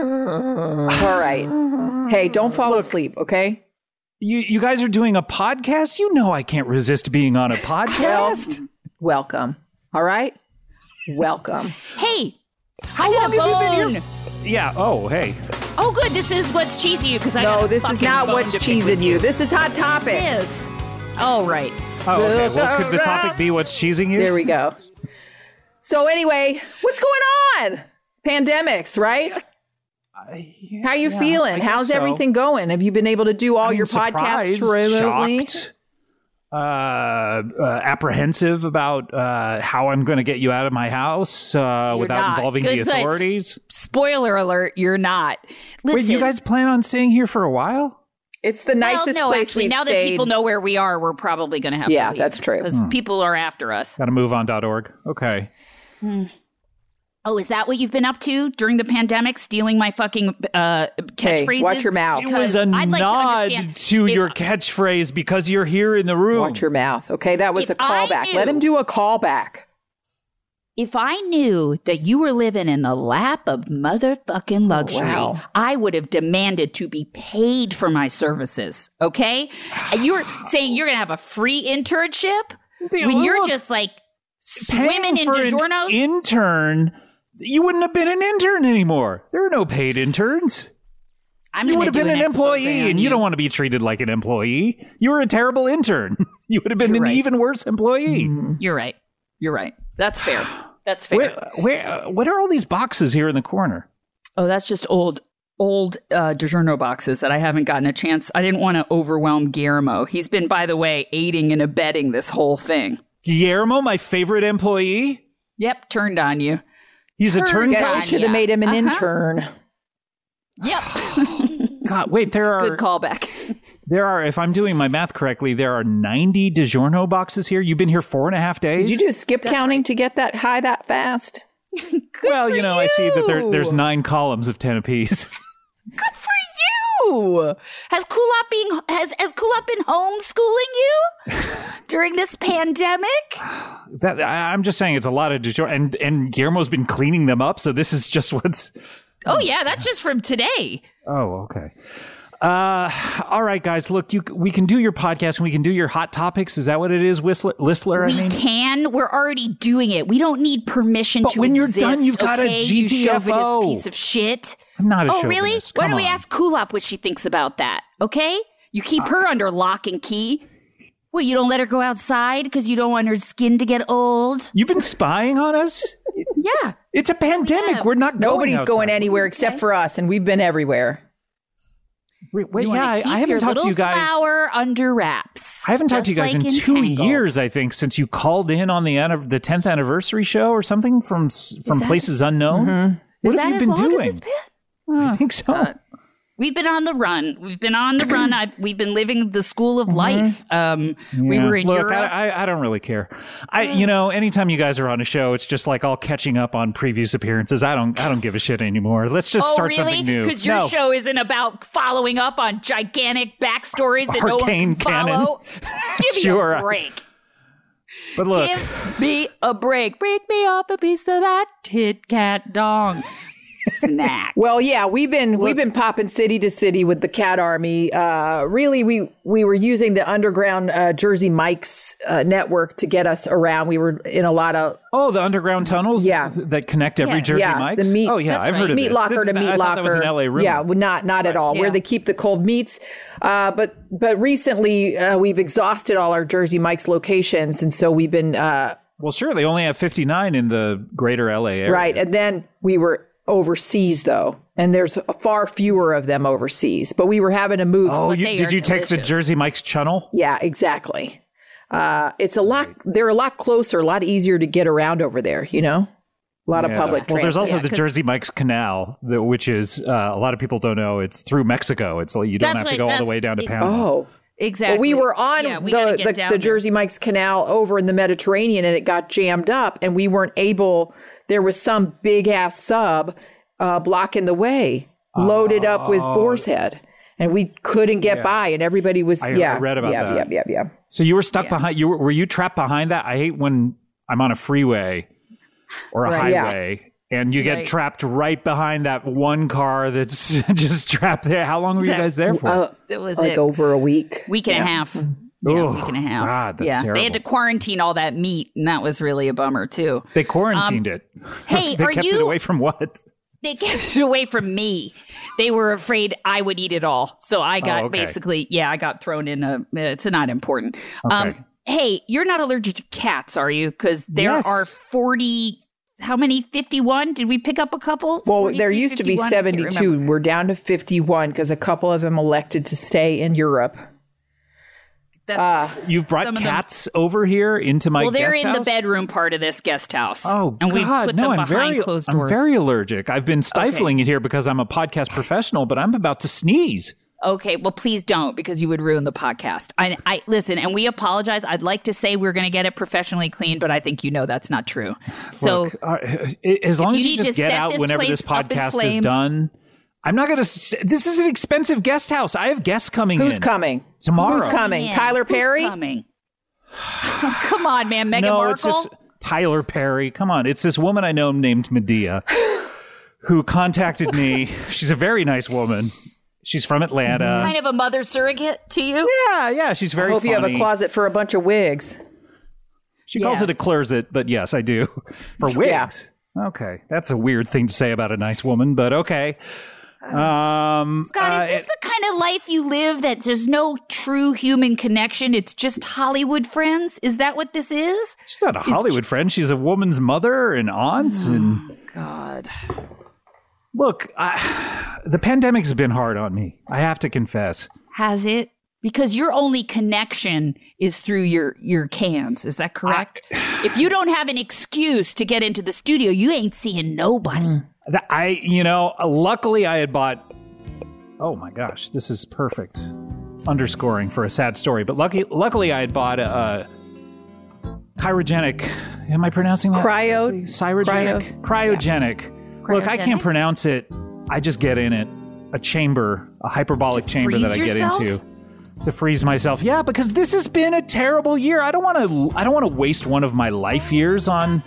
Speaker 2: All right. Hey, don't fall asleep, okay?
Speaker 3: you, you guys are doing a podcast? You know I can't resist being on a podcast.
Speaker 2: Welcome. All right? Welcome.
Speaker 1: Hey,
Speaker 3: How
Speaker 1: I got
Speaker 3: long
Speaker 1: a
Speaker 3: have you been
Speaker 1: bone.
Speaker 3: here? Yeah. Oh, hey.
Speaker 1: Oh, good. This is what's cheesy you because I got
Speaker 2: No,
Speaker 1: a
Speaker 2: this is
Speaker 1: fucking
Speaker 2: not
Speaker 1: bone
Speaker 2: what's
Speaker 1: to pick
Speaker 2: cheesing
Speaker 1: with
Speaker 2: you. This is Hot Topics.
Speaker 1: Yes. All right.
Speaker 3: Oh, okay. Well, could the
Speaker 2: Look
Speaker 3: topic
Speaker 2: around.
Speaker 3: be what's cheesing you?
Speaker 2: There we go. So anyway, what's going on? Pandemics, right? How you
Speaker 3: yeah,
Speaker 2: feeling?
Speaker 3: I guess
Speaker 2: How's
Speaker 3: so.
Speaker 2: everything going? Have you been able to do all
Speaker 3: I'm
Speaker 2: your podcasts
Speaker 3: surprised,
Speaker 2: remotely?
Speaker 3: shocked, uh, uh, apprehensive about uh, how I'm going to get you out of my house uh,
Speaker 1: You're
Speaker 3: without
Speaker 1: not.
Speaker 3: involving
Speaker 1: Good,
Speaker 3: the
Speaker 1: good.
Speaker 3: authorities.
Speaker 1: Spoiler alert, you're not. Listen,
Speaker 3: Wait, you guys plan on staying here for a while?
Speaker 2: It's the
Speaker 1: well,
Speaker 2: nicest
Speaker 1: no,
Speaker 2: place
Speaker 1: actually,
Speaker 2: we've
Speaker 1: now
Speaker 2: stayed.
Speaker 1: that people know where we are, we're probably going to have
Speaker 2: Yeah,
Speaker 1: to leave.
Speaker 2: that's true.
Speaker 1: Because people are after us.
Speaker 3: Got to move on dot org. Okay.
Speaker 1: Oh, is that what you've been up to during the pandemic? Stealing my fucking uh,
Speaker 2: Hey,
Speaker 1: catchphrases?
Speaker 2: watch your mouth.
Speaker 3: It was a
Speaker 1: I'd like to
Speaker 3: nod
Speaker 1: understand
Speaker 3: to,
Speaker 1: if-
Speaker 3: your catchphrase because you're here in the room.
Speaker 2: Watch your mouth. Okay, that was
Speaker 1: If
Speaker 2: a callback.
Speaker 1: I
Speaker 2: Let
Speaker 1: knew-
Speaker 2: him do a callback.
Speaker 1: If I knew that you were living in the lap of motherfucking luxury,
Speaker 2: wow.
Speaker 1: I would have demanded to be paid for my services. Okay? And you were saying you're going to have a free internship when you're
Speaker 3: Look,
Speaker 1: just like
Speaker 3: Paying
Speaker 1: swimming in
Speaker 3: for an
Speaker 1: DiGiorno?
Speaker 3: intern, you wouldn't have been an intern anymore. There are no paid interns.
Speaker 1: I'm
Speaker 3: You
Speaker 1: gonna
Speaker 3: would have
Speaker 1: do
Speaker 3: been an
Speaker 1: expose
Speaker 3: employee,
Speaker 1: on
Speaker 3: and you don't want to be treated like an employee. You were a terrible intern. You would have been
Speaker 1: You're
Speaker 3: an
Speaker 1: right.
Speaker 3: even worse employee.
Speaker 1: You're right. You're right. That's fair. That's fair.
Speaker 3: Where, where, uh, what are all these boxes here in the corner?
Speaker 1: Oh, that's just old, old uh, DiGiorno boxes that I haven't gotten a chance. I didn't want to overwhelm Guillermo. He's been, by the way, aiding and abetting this whole thing.
Speaker 3: Guillermo, my favorite employee.
Speaker 1: Yep, turned on you.
Speaker 3: He's a
Speaker 1: Turned
Speaker 3: turncoat.
Speaker 2: Guess
Speaker 1: on
Speaker 2: you should
Speaker 1: ya.
Speaker 2: have made him an
Speaker 1: Uh-huh.
Speaker 2: intern.
Speaker 1: Yep.
Speaker 3: God, wait, there are
Speaker 1: Good callback.
Speaker 3: there are. If I'm doing my math correctly, there are ninety DiGiorno boxes here. You've been here four and a half days.
Speaker 2: Did you do skip counting to get that high that fast?
Speaker 3: well, you know, I see that there,
Speaker 1: you.
Speaker 3: there's nine columns of ten apiece.
Speaker 1: Good for you. Has Kulop being has has Kulop been homeschooling you during this pandemic?
Speaker 3: that I, I'm just saying, it's a lot of DiGiorno, and and Guillermo's been cleaning them up. So this is just what's.
Speaker 1: Oh yeah, that's just from today.
Speaker 3: Oh, okay. Uh, all right, guys. Look, you we can do your podcast and we can do your hot topics. Is that what it is, Whistler? Whistler, I
Speaker 1: We
Speaker 3: mean.
Speaker 1: can. We're already doing it. We don't need permission
Speaker 3: But
Speaker 1: to
Speaker 3: when you're
Speaker 1: exist,
Speaker 3: done, you've got a
Speaker 1: okay,
Speaker 3: G T F O.
Speaker 1: You chauvinist piece of shit.
Speaker 3: I'm not a
Speaker 1: Oh, really?
Speaker 3: chauvinist.
Speaker 1: Why
Speaker 3: Come
Speaker 1: don't we
Speaker 3: on.
Speaker 1: ask Kulop what she thinks about that? Okay? You keep her under lock and key. Well, you don't let her go outside because you don't want her skin to get old.
Speaker 3: You've been spying on us?
Speaker 1: Yeah.
Speaker 3: It's a pandemic.
Speaker 1: have.
Speaker 3: We're not going
Speaker 2: Nobody's going
Speaker 3: outside.
Speaker 2: anywhere except for us, and we've been everywhere.
Speaker 3: Wait,
Speaker 1: you
Speaker 3: yeah, I,
Speaker 1: keep
Speaker 3: I haven't
Speaker 1: your
Speaker 3: talked to you guys.
Speaker 1: Flower under wraps.
Speaker 3: I haven't talked to you guys
Speaker 1: like
Speaker 3: in two
Speaker 1: Entangled.
Speaker 3: years. I think since you called in on the an- the tenth anniversary show or something from s- from
Speaker 1: that-
Speaker 3: places unknown.
Speaker 2: Mm-hmm.
Speaker 3: What
Speaker 1: Is
Speaker 3: have
Speaker 1: that
Speaker 3: you
Speaker 1: as
Speaker 3: been
Speaker 1: long
Speaker 3: doing?
Speaker 1: as it's been?
Speaker 3: I think so.
Speaker 1: Uh, We've been on the run. We've been on the run. I've, we've been living the school of life. Um, We
Speaker 3: Yeah.
Speaker 1: were in
Speaker 3: Look,
Speaker 1: Europe.
Speaker 3: I, I, I don't really care. I, you know, anytime you guys are on a show, it's just like all catching up on previous appearances. I don't, I don't give a shit anymore. Let's just
Speaker 1: oh,
Speaker 3: start
Speaker 1: really?
Speaker 3: something new.
Speaker 1: Because your
Speaker 3: No.
Speaker 1: show isn't about following up on gigantic backstories that
Speaker 3: Arcane
Speaker 1: no one can follow. Give me
Speaker 3: Sure.
Speaker 1: a break.
Speaker 3: But look,
Speaker 1: Give me a break. Break me off a piece of that Tit Kat dong snack.
Speaker 2: Well, yeah, we've been we've been popping city to city with the Cat Army. Uh, really, we we were using the underground uh, Jersey Mike's uh, network to get us around. We were in a lot of
Speaker 3: oh, the underground tunnels,
Speaker 2: Yeah.
Speaker 3: th- that connect every
Speaker 1: Yeah.
Speaker 3: Jersey
Speaker 2: yeah,
Speaker 3: Mike's.
Speaker 2: the meat.
Speaker 3: oh yeah,
Speaker 1: That's
Speaker 3: I've
Speaker 1: right.
Speaker 3: heard of
Speaker 2: meat
Speaker 3: this.
Speaker 2: locker
Speaker 3: This-
Speaker 2: to meat
Speaker 3: I
Speaker 2: locker.
Speaker 3: thought that was an L A rumor.
Speaker 2: Yeah, well, not not at all.
Speaker 1: Yeah.
Speaker 2: Where they keep the cold meats. Uh, but but recently uh, we've exhausted all our Jersey Mike's locations, and so we've been uh,
Speaker 3: Well, sure, they only have fifty-nine in the greater L A area.
Speaker 2: right. And then we were overseas though, and there's far fewer of them overseas. But we were having to move.
Speaker 3: Oh,
Speaker 1: But
Speaker 3: you,
Speaker 1: they
Speaker 3: did
Speaker 1: are
Speaker 3: you take the
Speaker 1: delicious.
Speaker 3: Jersey Mike's channel?
Speaker 2: Yeah, exactly. Uh, it's a lot. They're a lot closer, a lot easier to get around over there. You know, a lot of
Speaker 3: Yeah.
Speaker 2: public.
Speaker 3: Well, there's
Speaker 2: transit.
Speaker 3: also
Speaker 1: Yeah,
Speaker 3: the
Speaker 1: 'cause-
Speaker 3: Jersey Mike's Canal, the, which is uh, a lot of people don't know. It's through Mexico. It's like you don't
Speaker 1: That's
Speaker 3: have to
Speaker 1: what-
Speaker 3: go all the
Speaker 1: that's-
Speaker 3: way down to
Speaker 1: it-
Speaker 3: Panama.
Speaker 2: Oh.
Speaker 1: Exactly.
Speaker 2: Well, we were on
Speaker 1: Yeah, we gotta
Speaker 2: the,
Speaker 1: get
Speaker 2: the,
Speaker 1: down
Speaker 2: the
Speaker 1: there.
Speaker 2: Jersey Mike's Canal over in the Mediterranean, and it got jammed up, and we weren't able. There was some big ass sub uh, blocking the way, loaded up with boar's head, and we couldn't get by, and everybody was
Speaker 3: I- I
Speaker 2: yeah.
Speaker 3: read about
Speaker 2: yeah,
Speaker 3: that.
Speaker 2: Yeah, yeah, yeah.
Speaker 3: So you were stuck
Speaker 1: Yeah.
Speaker 3: behind. You were, were you trapped behind that? I hate when I'm on a freeway or a
Speaker 2: Right, yeah.
Speaker 3: highway. And you get
Speaker 1: Right.
Speaker 3: trapped right behind that one car that's just trapped there. How long were you
Speaker 1: That-
Speaker 3: guys there for?
Speaker 2: Uh,
Speaker 1: That was
Speaker 2: like
Speaker 1: it.
Speaker 2: over a week.
Speaker 1: Week and a half. Yeah,
Speaker 3: Oh,
Speaker 1: week and a half.
Speaker 3: God, that's
Speaker 1: yeah,
Speaker 3: terrible.
Speaker 1: they had to quarantine all that meat, and that was really a bummer too.
Speaker 3: They quarantined it.
Speaker 1: Hey,
Speaker 3: they
Speaker 1: are
Speaker 3: kept it
Speaker 1: you?
Speaker 3: away from what?
Speaker 1: They kept it away from me. They were afraid I would eat it all, so I got
Speaker 3: Oh, okay.
Speaker 1: basically, yeah, I got thrown in a. It's not important.
Speaker 3: Okay.
Speaker 1: Um, hey, you're not allergic to cats, are you? Because there
Speaker 3: Yes.
Speaker 1: are forty. How many? fifty-one? Did we pick up a couple?
Speaker 2: Well, there
Speaker 1: forty-three,
Speaker 2: used to be
Speaker 1: fifty-one? I can't
Speaker 2: seventy-two.
Speaker 1: remember.
Speaker 2: We're down to fifty-one because a couple of them elected to stay in Europe.
Speaker 1: That's,
Speaker 3: You've brought
Speaker 1: Some of them-
Speaker 3: cats over here into my
Speaker 1: well, they're
Speaker 3: guest
Speaker 1: in the
Speaker 3: house?
Speaker 1: bedroom part of this guest house.
Speaker 3: Oh,
Speaker 1: and we
Speaker 3: God,
Speaker 1: put
Speaker 3: no,
Speaker 1: them
Speaker 3: I'm
Speaker 1: behind
Speaker 3: very,
Speaker 1: closed
Speaker 3: I'm
Speaker 1: doors.
Speaker 3: very allergic. I've been stifling it here because I'm a podcast professional, but I'm about to sneeze.
Speaker 1: Okay, well, please don't, because you would ruin the podcast. I, I listen, and we apologize. I'd like to say we're going to get it professionally clean, but I think you know that's not true. So,
Speaker 3: Look, uh, as long
Speaker 1: you
Speaker 3: as you
Speaker 1: need
Speaker 3: just
Speaker 1: to
Speaker 3: get
Speaker 1: set
Speaker 3: out
Speaker 1: this
Speaker 3: whenever this
Speaker 1: place up in
Speaker 3: podcast is
Speaker 1: flames.
Speaker 3: done. I'm not going to. This is an expensive guest house. I have guests coming
Speaker 2: Who's
Speaker 3: in.
Speaker 2: coming?
Speaker 3: Tomorrow.
Speaker 2: Who's coming?
Speaker 1: man,
Speaker 2: Tyler
Speaker 1: who's
Speaker 2: Perry?
Speaker 1: coming? Come on, man, Meghan
Speaker 3: no,
Speaker 1: Markle.
Speaker 3: it's just Tyler Perry. Come on. It's this woman I know named Medea who contacted me. She's a very nice woman. She's from Atlanta.
Speaker 1: kind of a mother surrogate to you.
Speaker 3: Yeah, yeah, she's very
Speaker 2: I hope
Speaker 3: funny.
Speaker 2: you have a closet for a bunch of wigs.
Speaker 3: She calls it a
Speaker 1: Yes.
Speaker 3: closet, but yes, I do. For wigs. Okay. That's a weird thing to say about a nice woman, but okay. Um,
Speaker 1: Scott,
Speaker 3: uh,
Speaker 1: is this the kind of life you live that there's no true human connection? It's just Hollywood friends? Is that what this is?
Speaker 3: she's not a Hollywood friend. She's a woman's mother and aunt. And
Speaker 1: God.
Speaker 3: look, I, the pandemic has been hard on me. I have to confess.
Speaker 1: Has it? Because your only connection is through your your cans. Is that correct? If you don't have an excuse to get into the studio, you ain't seeing nobody.
Speaker 3: That- I, you know, luckily I had bought. Oh my gosh, this is perfect underscoring for a sad story. But lucky, luckily I had bought a, a cryogenic. Am I pronouncing that?
Speaker 2: Cryo-
Speaker 3: Cryogenic. Cryogenic. Look, I can't
Speaker 1: Cryogenic?
Speaker 3: pronounce it. I just get in it. A chamber, a hyperbolic
Speaker 1: To
Speaker 3: chamber that I
Speaker 1: freeze
Speaker 3: get
Speaker 1: yourself?
Speaker 3: into to freeze myself. Yeah, because this has been a terrible year. I don't want to. I don't want to waste one of my life years on.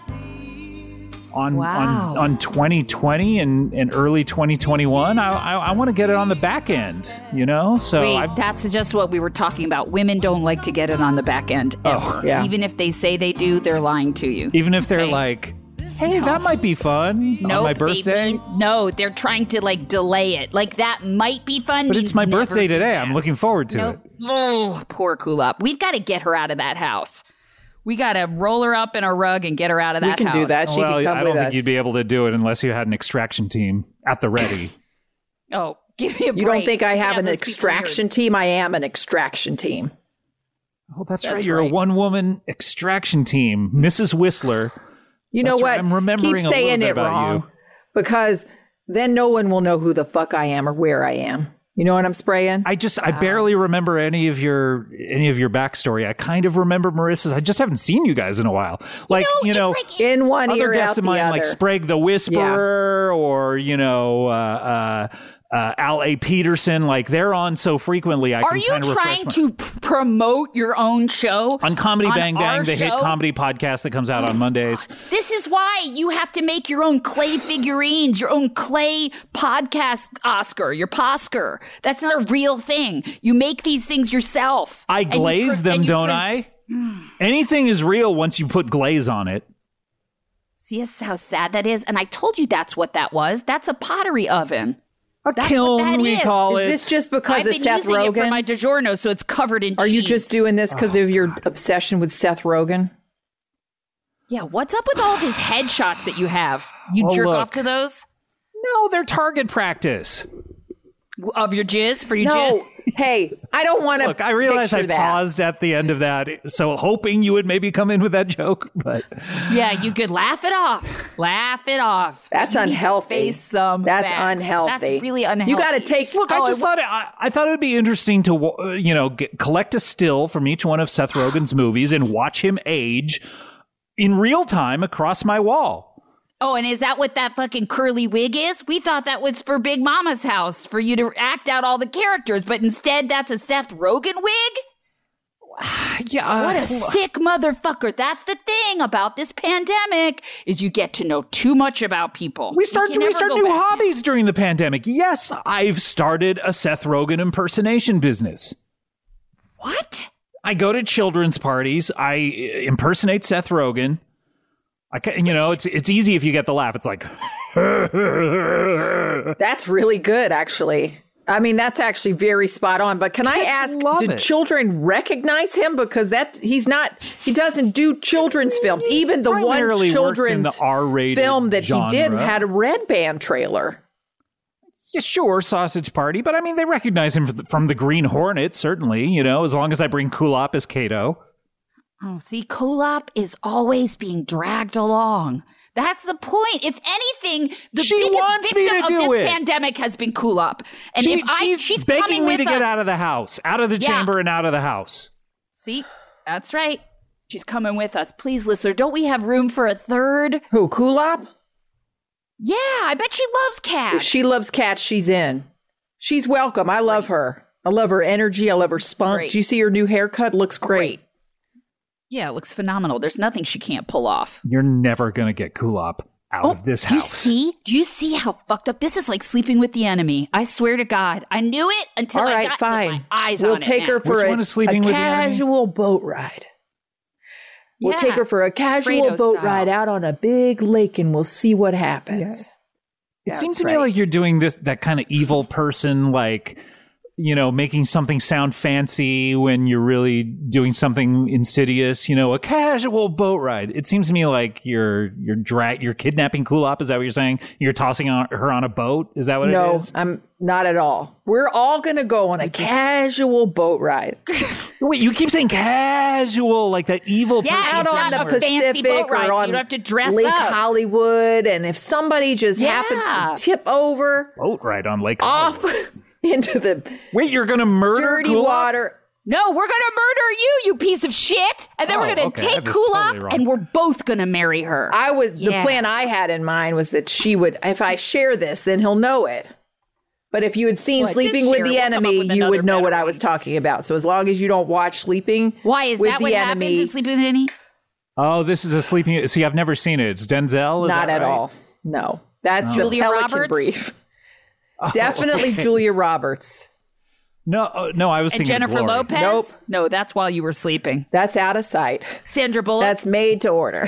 Speaker 3: On,
Speaker 1: Wow.
Speaker 3: on on twenty twenty and, and early twenty twenty-one, I I, I want to get it on the back end, you know. So
Speaker 1: Wait,
Speaker 3: I,
Speaker 1: that's just what we were talking about. Women don't like to get it on the back end ever.
Speaker 3: Oh,
Speaker 2: yeah.
Speaker 1: Even if they say they do, they're lying to you.
Speaker 3: even if they're
Speaker 1: Okay.
Speaker 3: like, hey, that might be fun
Speaker 1: Nope,
Speaker 3: on my
Speaker 1: they
Speaker 3: birthday,
Speaker 1: mean- no, they're trying to like delay it. Like that might be fun.
Speaker 3: but
Speaker 1: means
Speaker 3: it's my
Speaker 1: never
Speaker 3: birthday
Speaker 1: do
Speaker 3: today.
Speaker 1: that.
Speaker 3: I'm looking forward to
Speaker 1: Nope.
Speaker 3: it.
Speaker 1: Oh, poor Kulop. We've got to get her out of that house. We got to roll her up in a rug and get her out of
Speaker 2: We
Speaker 1: that
Speaker 2: can
Speaker 1: house.
Speaker 2: do that. She
Speaker 3: well,
Speaker 2: can come
Speaker 3: I
Speaker 2: with
Speaker 3: don't think
Speaker 2: us.
Speaker 3: you'd be able to do it unless you had an extraction team at the ready.
Speaker 1: Oh, Give me a break.
Speaker 2: You don't think I have
Speaker 1: Yeah,
Speaker 2: an
Speaker 1: those people
Speaker 2: extraction team? I am an extraction team.
Speaker 3: Oh, that's,
Speaker 1: That's
Speaker 3: right. You're
Speaker 1: right.
Speaker 3: a one-woman extraction team, Missus Whistler.
Speaker 2: You know
Speaker 3: That's
Speaker 2: what?
Speaker 3: right. I'm remembering
Speaker 2: Keep
Speaker 3: a little
Speaker 2: saying
Speaker 3: bit
Speaker 2: it
Speaker 3: about
Speaker 2: wrong
Speaker 3: you.
Speaker 2: because then no one will know who the fuck I am or where I am. You know what I'm spraying?
Speaker 3: I just I barely remember any of your any of your backstory. I kind of remember Marissa's. I just haven't seen you guys in a while. Like you
Speaker 1: it's
Speaker 3: know,
Speaker 1: like-
Speaker 2: In one
Speaker 3: other
Speaker 2: ear,
Speaker 3: guests
Speaker 2: out
Speaker 3: of
Speaker 2: the
Speaker 3: mine
Speaker 2: other.
Speaker 3: like Sprague the Whisperer or you know uh, uh, uh, Al A. Peterson. Like they're on so frequently. I
Speaker 1: Are
Speaker 3: can
Speaker 1: you
Speaker 3: kind of refresh
Speaker 1: trying
Speaker 3: my-
Speaker 1: to p- promote your own show
Speaker 3: on Comedy
Speaker 1: on
Speaker 3: Bang
Speaker 1: our
Speaker 3: Bang, the hit
Speaker 1: show?
Speaker 3: comedy podcast that comes out on Mondays?
Speaker 1: This is why you have to make your own clay figurines, your own clay podcast Oscar, your Posker. That's not a real thing. You make these things yourself.
Speaker 3: I
Speaker 1: And you
Speaker 3: glaze
Speaker 1: pre-
Speaker 3: them,
Speaker 1: and you
Speaker 3: don't
Speaker 1: pres-
Speaker 3: I? Anything is real once you put glaze on it.
Speaker 1: See this is how sad that is? And I told you that's what that was. That's a pottery oven.
Speaker 3: A
Speaker 1: That's
Speaker 3: kiln,
Speaker 1: what that
Speaker 3: we
Speaker 1: is.
Speaker 3: call
Speaker 2: Is
Speaker 3: it.
Speaker 2: this just because
Speaker 1: I've
Speaker 2: of
Speaker 1: been
Speaker 2: Seth
Speaker 1: using it for
Speaker 2: Rogen?
Speaker 1: my DiGiorno, so it's covered in
Speaker 2: Are
Speaker 1: cheese.
Speaker 2: you just doing this because
Speaker 3: Oh,
Speaker 2: of your obsession with Seth Rogen?
Speaker 1: Yeah, what's up with all of his headshots that you have? You
Speaker 3: Oh,
Speaker 1: jerk
Speaker 3: look.
Speaker 1: off to those?
Speaker 3: No, they're target practice.
Speaker 1: Of your jizz? For your
Speaker 2: No.
Speaker 1: jizz?
Speaker 2: Hey, I don't want to.
Speaker 3: Look, I realize I
Speaker 2: that.
Speaker 3: paused at the end of that, so hoping you would maybe come in with that joke, but
Speaker 1: Yeah, you could laugh it off. Laugh it off.
Speaker 2: That's
Speaker 1: You need to
Speaker 2: unhealthy.
Speaker 1: face some
Speaker 2: That's
Speaker 1: facts.
Speaker 2: unhealthy.
Speaker 1: That's really unhealthy.
Speaker 2: You got to take.
Speaker 3: look,
Speaker 1: Oh,
Speaker 3: I just
Speaker 1: I-
Speaker 3: thought it, I, I thought it would be interesting to uh, you know get, collect a still from each one of Seth Rogen's movies and watch him age in real time across my wall.
Speaker 1: Oh, and is that what that fucking curly wig is? We thought that was for Big Mama's house, for you to act out all the characters, but instead that's a Seth Rogen wig?
Speaker 3: Yeah, uh,
Speaker 1: What a sick motherfucker. That's the thing about this pandemic, is you get to know too much about people.
Speaker 3: we
Speaker 1: You
Speaker 3: start
Speaker 1: can
Speaker 3: we
Speaker 1: never
Speaker 3: start
Speaker 1: go
Speaker 3: new
Speaker 1: back now.
Speaker 3: hobbies during the pandemic. Yes, I've started a Seth Rogen impersonation business.
Speaker 1: What?
Speaker 3: I go to children's parties. I impersonate Seth Rogen. I can, you know, it's it's easy if you get the laugh. It's like,
Speaker 2: That's really good, actually. I mean, that's actually very spot on. But can I
Speaker 3: Kids
Speaker 2: ask,
Speaker 3: love
Speaker 2: do
Speaker 3: it.
Speaker 2: children recognize him? Because that he's not. He doesn't do children's films. Even the one
Speaker 3: primarily worked in
Speaker 2: children's
Speaker 3: the R-rated
Speaker 2: film that he did
Speaker 3: genre.
Speaker 2: had a Red Band trailer.
Speaker 3: yeah, sure, Sausage Party, but I mean, they recognize him from the, from the Green Hornet, certainly. You know, as long as I bring Kulop as Kato.
Speaker 1: Oh, see, Kulop is always being dragged along. That's the point. If anything, the
Speaker 3: She
Speaker 1: biggest
Speaker 3: wants me
Speaker 1: victim
Speaker 3: to
Speaker 1: of
Speaker 3: do
Speaker 1: this
Speaker 3: it.
Speaker 1: pandemic has been Kulop. And
Speaker 3: She-
Speaker 1: if I,
Speaker 3: she's,
Speaker 1: she's
Speaker 3: begging
Speaker 1: coming
Speaker 3: me
Speaker 1: with
Speaker 3: to get
Speaker 1: us.
Speaker 3: out of the house, out of the
Speaker 1: Yeah.
Speaker 3: chamber and out of the house.
Speaker 1: See, that's right. She's coming with us. Please, listener, don't we have room for a third?
Speaker 2: Who, Kulop?
Speaker 1: Yeah, I bet she loves cats.
Speaker 2: If she loves cats, she's in. She's welcome. I love her. I love her energy. I love her spunk.
Speaker 1: Great.
Speaker 2: Do you see her new haircut? Looks great.
Speaker 1: Great. Yeah, it looks phenomenal. There's nothing she can't pull off.
Speaker 3: You're never going to get Kulop out of this
Speaker 1: do you
Speaker 3: house.
Speaker 1: see? Do you see how fucked up this is? Like sleeping with the enemy. I swear to God, I knew it until
Speaker 2: All
Speaker 1: I
Speaker 2: right,
Speaker 1: got
Speaker 2: fine.
Speaker 1: with my eyes
Speaker 2: we'll
Speaker 1: on
Speaker 2: take
Speaker 1: it
Speaker 2: her
Speaker 1: now.
Speaker 2: for
Speaker 3: Which
Speaker 2: a,
Speaker 3: one is sleeping
Speaker 2: a
Speaker 3: with the enemy?
Speaker 2: casual boat ride. We'll
Speaker 1: Yeah.
Speaker 2: take her for a casual
Speaker 1: Fredo
Speaker 2: boat
Speaker 1: style.
Speaker 2: ride out on a big lake, and we'll see what happens.
Speaker 3: It
Speaker 2: That's
Speaker 3: seems to me
Speaker 2: right.
Speaker 3: like you're doing this, that kind of evil person, like, you know, making something sound fancy when you're really doing something insidious, you know, a casual boat ride. It seems to me like you're, you're drag, you're kidnapping Kulop. Is that what you're saying? You're tossing on, her on a boat? Is that what
Speaker 2: No,
Speaker 3: it is?
Speaker 2: I'm not at all. We're all going to go on a casual boat ride
Speaker 3: Wait, you keep saying casual, like that evil
Speaker 1: Yeah,
Speaker 3: person.
Speaker 2: out
Speaker 1: it's
Speaker 2: on
Speaker 1: not
Speaker 2: the
Speaker 1: a fancy
Speaker 2: Pacific
Speaker 1: boat ride,
Speaker 2: or
Speaker 1: so
Speaker 2: on
Speaker 1: you don't have to dress
Speaker 2: Lake
Speaker 1: up.
Speaker 2: Hollywood, and if somebody just
Speaker 1: Yeah.
Speaker 2: happens to tip over
Speaker 3: Boat ride on Lake
Speaker 2: off
Speaker 3: Hollywood.
Speaker 2: into the
Speaker 3: Wait, you're going to murder
Speaker 2: dirty
Speaker 3: Kulop?
Speaker 2: water.
Speaker 1: No, we're gonna murder you, you piece of shit, and then
Speaker 3: Oh,
Speaker 1: we're gonna
Speaker 3: okay, I
Speaker 1: take
Speaker 3: had this
Speaker 1: Kulop,
Speaker 3: totally wrong.
Speaker 1: and we're both gonna marry her.
Speaker 2: I was the
Speaker 1: Yeah.
Speaker 2: plan I had in mind was that she would, if I share this, then he'll know it. But if you had seen
Speaker 1: Well, I did
Speaker 2: Sleeping with
Speaker 1: share it.
Speaker 2: the
Speaker 1: We'll come up
Speaker 2: Enemy,
Speaker 1: with
Speaker 2: you would
Speaker 1: another
Speaker 2: know what
Speaker 1: better
Speaker 2: I was
Speaker 1: one.
Speaker 2: talking about. So as long as you don't watch Sleeping
Speaker 1: Why is
Speaker 2: with
Speaker 1: that
Speaker 2: the
Speaker 1: what
Speaker 2: Enemy,
Speaker 1: happens in Sleeping with the Enemy?
Speaker 3: Oh, this is a sleeping. See, I've never seen it. It's Denzel? Is
Speaker 2: not
Speaker 3: that
Speaker 2: at
Speaker 3: right?
Speaker 2: all. No, that's the
Speaker 1: Julia
Speaker 2: Pelican
Speaker 1: Roberts?
Speaker 2: Brief. Definitely Julia Roberts.
Speaker 3: No, uh, no, I was
Speaker 1: And
Speaker 3: thinking
Speaker 1: Jennifer
Speaker 3: Glory.
Speaker 1: Lopez?
Speaker 2: Nope.
Speaker 1: No, that's while you were sleeping.
Speaker 2: That's out of sight.
Speaker 1: Sandra Bullock?
Speaker 2: That's made to order.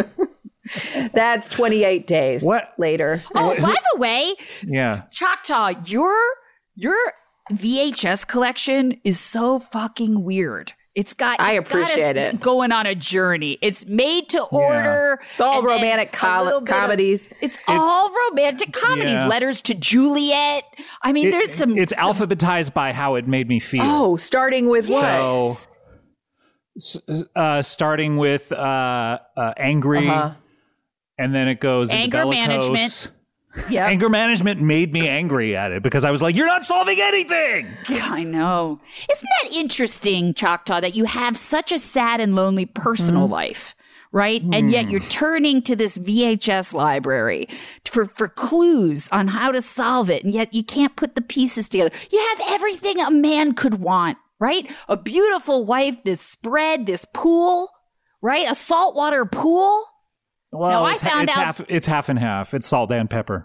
Speaker 2: That's twenty-eight days
Speaker 3: What?
Speaker 2: later.
Speaker 1: oh, by the way,
Speaker 3: Yeah.
Speaker 1: Choctaw, your your V H S collection is so fucking weird. It's got.
Speaker 2: I
Speaker 1: it's
Speaker 2: appreciate
Speaker 1: got us
Speaker 2: it.
Speaker 1: Going on a journey. It's made to order.
Speaker 2: It's all
Speaker 1: and then
Speaker 2: romantic
Speaker 1: a
Speaker 2: col-
Speaker 1: little bit of-
Speaker 2: comedies.
Speaker 1: it's, all romantic comedies.
Speaker 3: yeah.
Speaker 1: Letters to Juliet. I mean,
Speaker 3: It-
Speaker 1: there's some.
Speaker 3: It's
Speaker 1: some,
Speaker 3: alphabetized by how it made me feel.
Speaker 2: Oh, starting with
Speaker 3: So,
Speaker 2: what?
Speaker 3: s- uh, starting with uh, uh, angry,
Speaker 2: Uh-huh.
Speaker 3: and then it goes into
Speaker 1: Anger
Speaker 3: bellicose.
Speaker 1: management. Yeah,
Speaker 3: Anger management made me angry at it because I was like, "You're not solving anything."
Speaker 1: I know. Isn't that interesting, Choctaw, that you have such a sad and lonely personal
Speaker 2: Mm-hmm.
Speaker 1: life, right? And yet you're turning to this V H S library for, for clues on how to solve it. And yet you can't put the pieces together. You have everything a man could want, right? A beautiful wife, this spread, this pool, right? A saltwater pool.
Speaker 3: Well,
Speaker 1: No, I
Speaker 3: it's,
Speaker 1: found
Speaker 3: it's
Speaker 1: out-
Speaker 3: half. It's half and half. It's salt and pepper.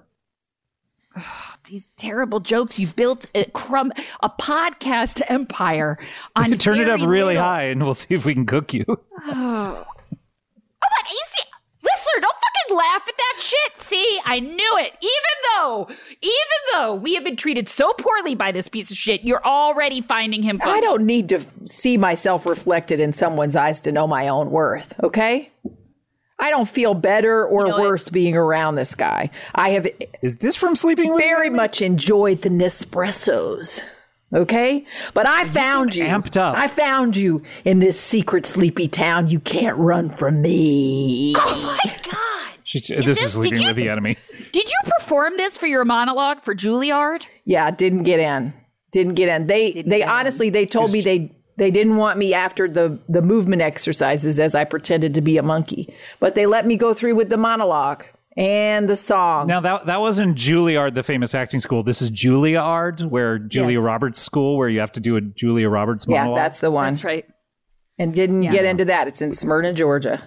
Speaker 1: These terrible jokes. You built a crumb, a podcast empire on
Speaker 3: Turn it up
Speaker 1: very
Speaker 3: really
Speaker 1: little.
Speaker 3: high, and we'll see if we can cook you.
Speaker 1: Oh my! You see, listen, don't fucking laugh at that shit. See, I knew it. Even though, even though we have been treated so poorly by this piece of shit, you're already finding him funny.
Speaker 2: I don't need to see myself reflected in someone's eyes to know my own worth, okay? I don't feel better or
Speaker 1: You know what?
Speaker 2: worse being around this guy. I have
Speaker 3: Is this from Sleeping with
Speaker 2: very
Speaker 3: Me?
Speaker 2: much enjoyed the Nespressos, okay? But I found you.
Speaker 3: amped up.
Speaker 2: I found you in this secret sleepy town. You can't run from me.
Speaker 1: Oh my god!
Speaker 3: She, this
Speaker 1: this-
Speaker 3: is Sleeping
Speaker 1: did
Speaker 3: with
Speaker 1: you-
Speaker 3: the Enemy.
Speaker 1: Did you perform this for your monologue for Juilliard?
Speaker 2: Yeah, didn't get in. Didn't get in. They
Speaker 1: Didn't
Speaker 2: they
Speaker 1: get in.
Speaker 2: honestly they told me they they didn't want me after the the movement exercises as I pretended to be a monkey. But they let me go through with the monologue and the song.
Speaker 3: Now that that wasn't Juilliard, the famous acting school. This is Juilliard, where Julia
Speaker 2: Yes.
Speaker 3: Roberts School, where you have to do a Julia Roberts
Speaker 2: yeah,
Speaker 3: monologue.
Speaker 2: that's the one.
Speaker 1: That's right.
Speaker 2: And didn't
Speaker 1: Yeah.
Speaker 2: get into that. It's in Smyrna, Georgia.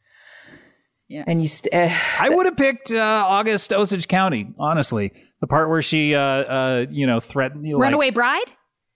Speaker 1: Yeah.
Speaker 2: And you st- uh,
Speaker 3: I would have picked uh, August Osage County, honestly. The part where she, uh, uh, you know, threatened you.
Speaker 1: Runaway
Speaker 3: Like,
Speaker 1: Bride?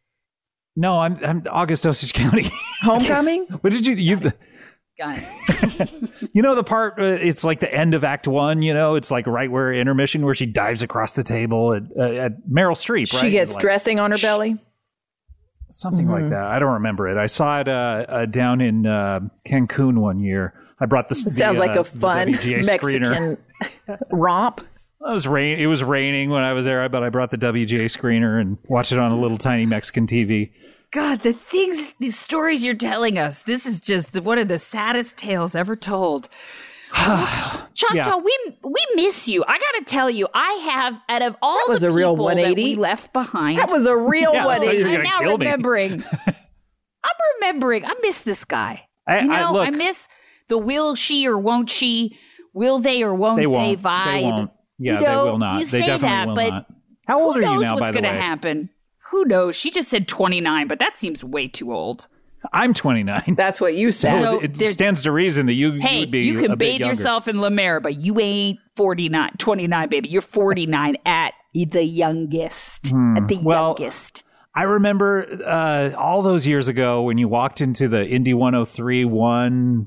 Speaker 3: no, I'm, I'm August Osage County.
Speaker 2: Homecoming?
Speaker 3: What did you, you,
Speaker 1: Got it.
Speaker 3: you know, the part, uh, it's like the end of Act One, you know, it's like right where intermission, where she dives across the table at, uh, at Meryl Streep, right?
Speaker 2: She gets
Speaker 3: It's like-
Speaker 2: dressing on her belly.
Speaker 3: Something like that. I don't remember it. I saw it uh, uh, down in uh, Cancun one year. I brought this.
Speaker 2: It sounds like a fun
Speaker 3: W G A screener.
Speaker 2: Mexican romp.
Speaker 3: It was rain. It was raining when I was there, but I brought the W G A screener and watched it on a little tiny Mexican T V.
Speaker 1: God, the things, the stories you're telling us, this is just the, one of the saddest tales ever told. Choctaw,
Speaker 3: Yeah.
Speaker 1: we we miss you. I got to tell you, I have, out of all
Speaker 2: That was
Speaker 1: the
Speaker 2: a real
Speaker 1: people that
Speaker 2: one eighty.
Speaker 1: we left behind,
Speaker 2: That was a real
Speaker 3: Yeah,
Speaker 2: one
Speaker 3: but you're
Speaker 2: eighty.
Speaker 3: gonna
Speaker 1: I'm now
Speaker 3: kill me.
Speaker 1: remembering. I'm remembering. I miss this guy.
Speaker 3: I,
Speaker 1: You know,
Speaker 3: I, look,
Speaker 1: I miss the will she or won't she, will they or won't
Speaker 3: they
Speaker 1: they,
Speaker 3: won't.
Speaker 1: vibe.
Speaker 3: They won't. Yeah,
Speaker 1: You know,
Speaker 3: they will not.
Speaker 1: You
Speaker 3: They
Speaker 1: say
Speaker 3: definitely
Speaker 1: that,
Speaker 3: will
Speaker 1: but
Speaker 3: not. How old
Speaker 1: who
Speaker 3: are you
Speaker 1: knows
Speaker 3: now,
Speaker 1: what's
Speaker 3: by the
Speaker 1: gonna
Speaker 3: way?
Speaker 1: happen? Who knows? She just said twenty-nine, but that seems way too old.
Speaker 3: I'm twenty-nine.
Speaker 2: That's what you said.
Speaker 1: No,
Speaker 3: it
Speaker 1: there-
Speaker 3: stands to reason that you, you
Speaker 1: Hey,
Speaker 3: would be
Speaker 1: you
Speaker 3: a
Speaker 1: can
Speaker 3: bit
Speaker 1: bathe
Speaker 3: younger.
Speaker 1: yourself in La Mer, but you ain't forty-nine, twenty-nine, baby. You're forty-nine at the youngest. At the
Speaker 3: Hmm. Well,
Speaker 1: youngest.
Speaker 3: I remember uh, all those years ago when you walked into the Indy one oh three one,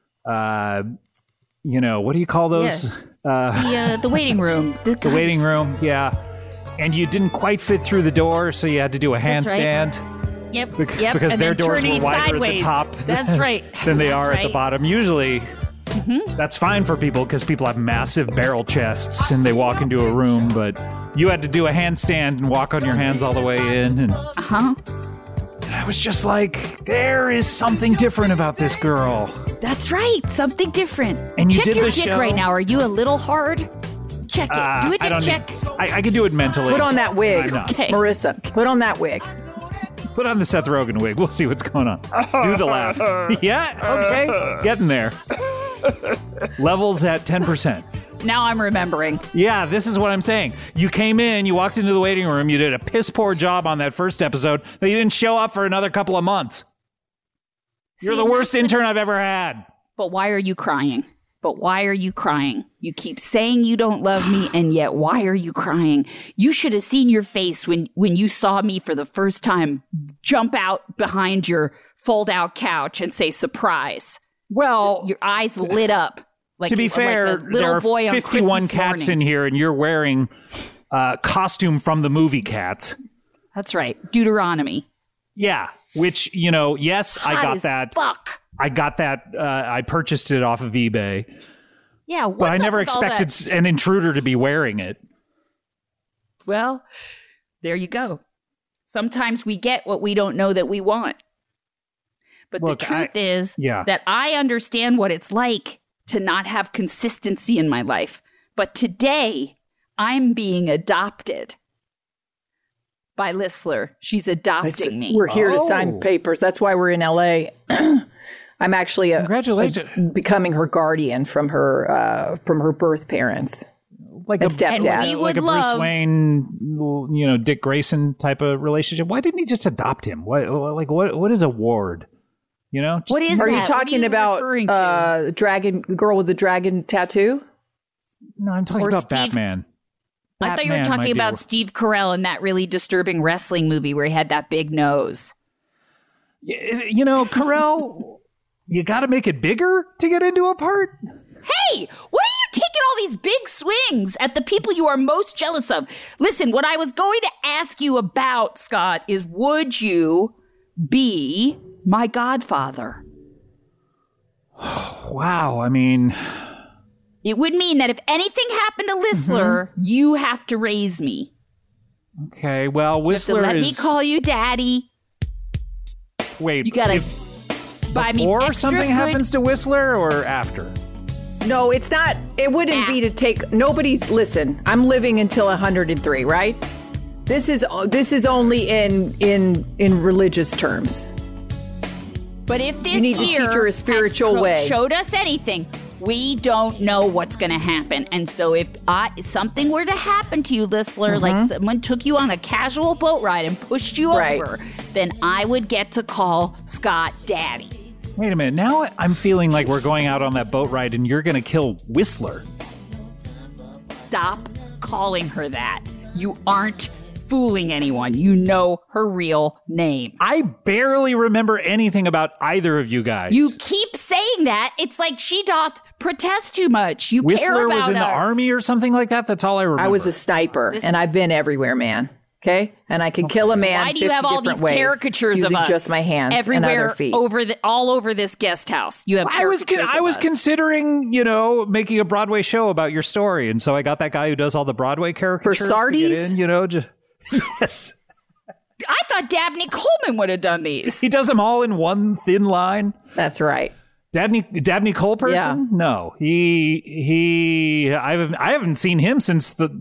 Speaker 3: uh, you know, what do you call those?
Speaker 1: Yeah.
Speaker 3: Uh,
Speaker 1: The, uh, the waiting room. The,
Speaker 3: the waiting room, yeah. And you didn't quite fit through the door, so you had to do a
Speaker 1: That's right.
Speaker 3: handstand.
Speaker 1: Yep,
Speaker 3: Bec-
Speaker 1: yep.
Speaker 3: because
Speaker 1: and
Speaker 3: their
Speaker 1: then
Speaker 3: doors
Speaker 1: turning
Speaker 3: were wider
Speaker 1: sideways.
Speaker 3: at the top
Speaker 1: That's right.
Speaker 3: than they
Speaker 1: That's
Speaker 3: are at the
Speaker 1: right. Mm-hmm.
Speaker 3: bottom. Usually, that's fine for people because people have massive barrel chests and they walk into a room, but you had to do a handstand and walk on your hands all the way in. And
Speaker 1: Uh-huh.
Speaker 3: I was just like, there is something different about this girl.
Speaker 1: That's right. Something different.
Speaker 3: And you
Speaker 1: check
Speaker 3: did
Speaker 1: your
Speaker 3: the
Speaker 1: dick
Speaker 3: show?
Speaker 1: right now. Are you a little hard? Check it.
Speaker 3: Uh,
Speaker 1: Do a
Speaker 3: I
Speaker 1: dick
Speaker 3: don't
Speaker 1: check.
Speaker 3: Need, I, I can do it mentally.
Speaker 2: Put on that wig,
Speaker 3: I'm not.
Speaker 1: Okay.
Speaker 2: Marissa. Put on that wig.
Speaker 3: Put on the Seth Rogen wig. We'll see what's going on. Do the laugh. Yeah, okay. Getting there. Levels at ten percent.
Speaker 1: Now I'm remembering.
Speaker 3: Yeah, this is what I'm saying. You came in, you walked into the waiting room, you did a piss poor job on that first episode, but you didn't show up for another couple of months. You're
Speaker 1: See,
Speaker 3: the worst
Speaker 1: that's the-
Speaker 3: intern I've ever had.
Speaker 1: But why are you crying? But why are you crying? You keep saying you don't love me, and yet why are you crying? You should have seen your face when, when you saw me for the first time jump out behind your fold-out couch and say surprise.
Speaker 3: Well,
Speaker 1: Your eyes lit up. Like,
Speaker 3: to be
Speaker 1: like
Speaker 3: fair,
Speaker 1: a little
Speaker 3: there are
Speaker 1: boy on
Speaker 3: fifty-one
Speaker 1: Christmas
Speaker 3: cats
Speaker 1: morning.
Speaker 3: in here, and you're wearing uh, costume from the movie Cats.
Speaker 1: That's right. Deuteronomy.
Speaker 3: Yeah, which, you know, yes,
Speaker 1: Hot
Speaker 3: I got
Speaker 1: as
Speaker 3: that.
Speaker 1: Fuck.
Speaker 3: I got that. Uh, I purchased it off of eBay.
Speaker 1: Yeah, what's
Speaker 3: But I
Speaker 1: up
Speaker 3: never
Speaker 1: with all that?
Speaker 3: expected an intruder to be wearing it.
Speaker 1: Well, there you go. Sometimes we get what we don't know that we want. But
Speaker 3: Look,
Speaker 1: the truth
Speaker 3: I-
Speaker 1: is
Speaker 3: yeah.
Speaker 1: that I understand what it's like to not have consistency in my life. But today, I'm being adopted by Listler. She's
Speaker 2: I
Speaker 1: adopting
Speaker 2: s-
Speaker 1: me.
Speaker 2: We're here to
Speaker 3: Oh.
Speaker 2: sign papers. That's why we're in L A. I'm actually a,
Speaker 3: Congratulations.
Speaker 2: a- becoming her guardian from her uh, from her birth parents.
Speaker 3: Like
Speaker 2: And
Speaker 3: a
Speaker 2: stepdad.
Speaker 1: And we
Speaker 3: like
Speaker 1: would
Speaker 3: a Bruce
Speaker 1: love-
Speaker 3: Wayne, you know, Dick Grayson type of relationship. Why didn't he just adopt him? What, like, what, what is a ward? You know, Just-
Speaker 1: What is
Speaker 2: Are
Speaker 1: that?
Speaker 2: you
Speaker 1: What
Speaker 2: talking
Speaker 1: you
Speaker 2: about
Speaker 1: referring to?
Speaker 2: uh, dragon girl with the dragon tattoo?
Speaker 3: No, I'm talking
Speaker 1: Or
Speaker 3: about
Speaker 1: Steve-
Speaker 3: Batman.
Speaker 1: I thought you were
Speaker 3: Batman might
Speaker 1: talking
Speaker 3: be
Speaker 1: about
Speaker 3: a-
Speaker 1: Steve Carell in that really disturbing wrestling movie where he had that big nose.
Speaker 3: You know, Carell, you got to make it bigger to get into a part.
Speaker 1: Hey, what are you taking all these big swings at the people you are most jealous of? Listen, what I was going to ask you about, Scott, is would you be my godfather?
Speaker 3: Wow, I mean,
Speaker 1: It would mean that if anything happened to Listler,
Speaker 3: Mm-hmm.
Speaker 1: you have to raise me.
Speaker 3: okay. Well,
Speaker 1: You have to
Speaker 3: Whistler
Speaker 1: let
Speaker 3: is.
Speaker 1: me call you daddy.
Speaker 3: wait,
Speaker 1: You gotta
Speaker 3: if-
Speaker 1: buy me
Speaker 3: before
Speaker 1: extra
Speaker 3: something
Speaker 1: good-
Speaker 3: happens to Whistler or after?
Speaker 2: No, it's not. It wouldn't be to take. Nobody's. Listen, I'm living until one hundred three, right? This is this is only in in in religious terms.
Speaker 1: But if this
Speaker 2: You need to
Speaker 1: year
Speaker 2: teach her a
Speaker 1: has
Speaker 2: spiritual
Speaker 1: pro-
Speaker 2: way.
Speaker 1: showed us anything, we don't know what's going to happen. And so if I, something were to happen to you, Listler, like someone took you on a casual boat ride and pushed you
Speaker 2: Mm-hmm. Right.
Speaker 1: over, then I would get to call Scott daddy.
Speaker 3: Wait a minute. Now I'm feeling like we're going out on that boat ride and you're going to kill Whistler.
Speaker 1: Stop calling her that. You aren't fooling anyone. You know her real name.
Speaker 3: I barely remember anything about either of you guys.
Speaker 1: You keep saying that. It's like she doth protest too much. You care
Speaker 3: Whistler
Speaker 1: about
Speaker 3: was in the
Speaker 1: us.
Speaker 3: army or something like that. That's all I remember.
Speaker 2: I was a sniper,
Speaker 1: This
Speaker 2: and
Speaker 1: is-
Speaker 2: I've been everywhere, man. Okay, and I can kill a man.
Speaker 1: Why do you
Speaker 2: fifty
Speaker 1: have all
Speaker 2: different
Speaker 1: these
Speaker 2: ways,
Speaker 1: caricatures
Speaker 2: using
Speaker 1: of us
Speaker 2: just my hands and
Speaker 1: everywhere
Speaker 2: other feet?
Speaker 1: over the all over this guest house? You have
Speaker 3: I was con-
Speaker 1: caricatures
Speaker 3: I
Speaker 1: of
Speaker 3: was
Speaker 1: us.
Speaker 3: considering, you know, making a Broadway show about your story, and so I got that guy who does all the Broadway caricatures to get
Speaker 2: Sardi's?
Speaker 3: in, you know, just yes,
Speaker 1: I thought Dabney Coleman would have done these.
Speaker 3: he does them all in one thin line.
Speaker 2: That's right.
Speaker 3: Dabney Dabney Cole person?
Speaker 2: Yeah.
Speaker 3: No, he he. I haven't I haven't seen him since the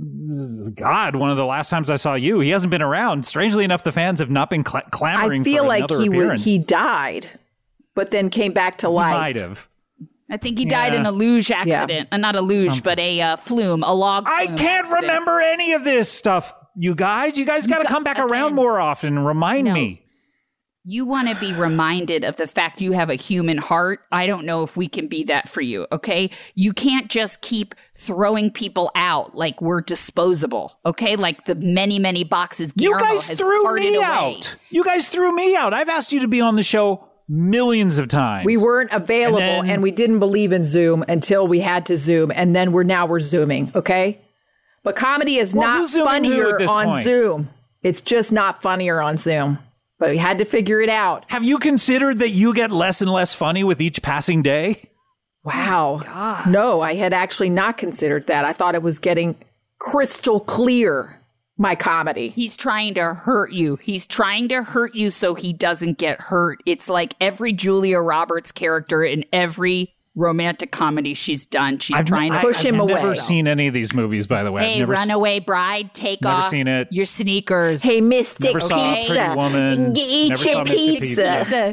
Speaker 3: God one of the last times I saw you. He hasn't been around. Strangely enough, the fans have not been cl- clamoring.
Speaker 2: I feel
Speaker 3: for
Speaker 2: like
Speaker 3: another
Speaker 2: he
Speaker 3: appearance.
Speaker 2: was he died, but then came back to
Speaker 3: He
Speaker 2: life.
Speaker 3: might have.
Speaker 1: I think he died
Speaker 3: Yeah.
Speaker 1: in a luge accident. Uh, not a luge, but a uh, flume, a log
Speaker 3: I
Speaker 1: flume
Speaker 3: can't
Speaker 1: accident.
Speaker 3: remember any of this stuff, you guys. You guys got to
Speaker 1: got-
Speaker 3: come back
Speaker 1: again.
Speaker 3: around more often and remind
Speaker 1: No.
Speaker 3: me.
Speaker 1: You want to be reminded of the fact you have a human heart. I don't know if we can be that for you, okay? You can't just keep throwing people out like we're disposable, okay? Like the many, many boxes
Speaker 3: You
Speaker 1: Guillermo
Speaker 3: guys
Speaker 1: has
Speaker 3: threw
Speaker 1: carted
Speaker 3: me
Speaker 1: away.
Speaker 3: out. You guys threw me out. I've asked you to be on the show millions of times.
Speaker 2: We weren't available,
Speaker 3: And
Speaker 2: and,
Speaker 3: then-
Speaker 2: we didn't believe in Zoom until we had to Zoom, and then we're now we're Zooming. Okay, but comedy is
Speaker 3: Well,
Speaker 2: not
Speaker 3: who's Zooming who
Speaker 2: funnier
Speaker 3: at this
Speaker 2: on
Speaker 3: point?
Speaker 2: Zoom. It's just not funnier on Zoom. But we had to figure it out.
Speaker 3: Have you considered that you get less and less funny with each passing day?
Speaker 2: Wow. No, I had actually not considered that. I thought it was getting crystal clear, my comedy.
Speaker 1: He's trying to hurt you. He's trying to hurt you so he doesn't get hurt. It's like every Julia Roberts character in every romantic comedy she's done. She's
Speaker 3: I've,
Speaker 1: trying to
Speaker 3: I,
Speaker 2: push
Speaker 3: I've
Speaker 2: him
Speaker 3: never
Speaker 2: away.
Speaker 3: seen any of these movies, by the way. I've
Speaker 1: Hey,
Speaker 3: never
Speaker 1: runaway bride, take
Speaker 3: never
Speaker 1: off
Speaker 3: seen it.
Speaker 1: your sneakers.
Speaker 2: Hey, Mystic
Speaker 3: Never saw
Speaker 2: Pizza.
Speaker 3: Pretty Woman.
Speaker 2: Eat
Speaker 3: Never
Speaker 2: your
Speaker 3: saw Mystic
Speaker 2: pizza.
Speaker 3: Pizza.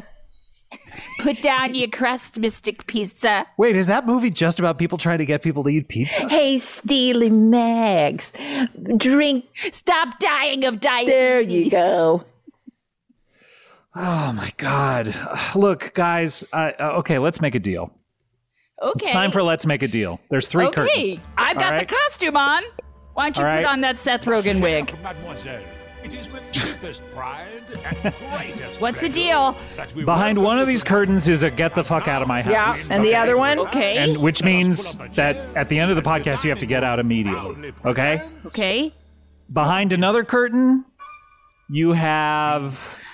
Speaker 1: Put down your crust, Mystic Pizza.
Speaker 3: Wait, is that movie just about people trying to get people to eat pizza?
Speaker 2: Hey, Steely Mags. Drink.
Speaker 1: Stop dying of diabetes.
Speaker 2: There you go.
Speaker 3: Oh my God! Look, guys. Uh, uh, okay, let's make a deal.
Speaker 1: Okay.
Speaker 3: It's time for let's make a deal. There's three
Speaker 1: Okay,
Speaker 3: curtains.
Speaker 1: I've got
Speaker 3: All right?
Speaker 1: the costume on. Why don't you
Speaker 3: All
Speaker 1: put
Speaker 3: right.
Speaker 1: on that Seth Rogen wig?
Speaker 4: Mademoiselle, it is with deepest pride and greatest
Speaker 1: What's the
Speaker 4: pleasure
Speaker 1: deal?
Speaker 4: that we
Speaker 3: Behind
Speaker 4: welcome
Speaker 3: one of
Speaker 4: you
Speaker 3: these
Speaker 4: to
Speaker 3: curtains is a "Get the fuck out of my house."
Speaker 2: Yeah, and the other one?
Speaker 1: Okay.
Speaker 3: And which means that at the end of the podcast you have to get out immediately. Okay?
Speaker 1: Okay.
Speaker 3: Behind another curtain, you have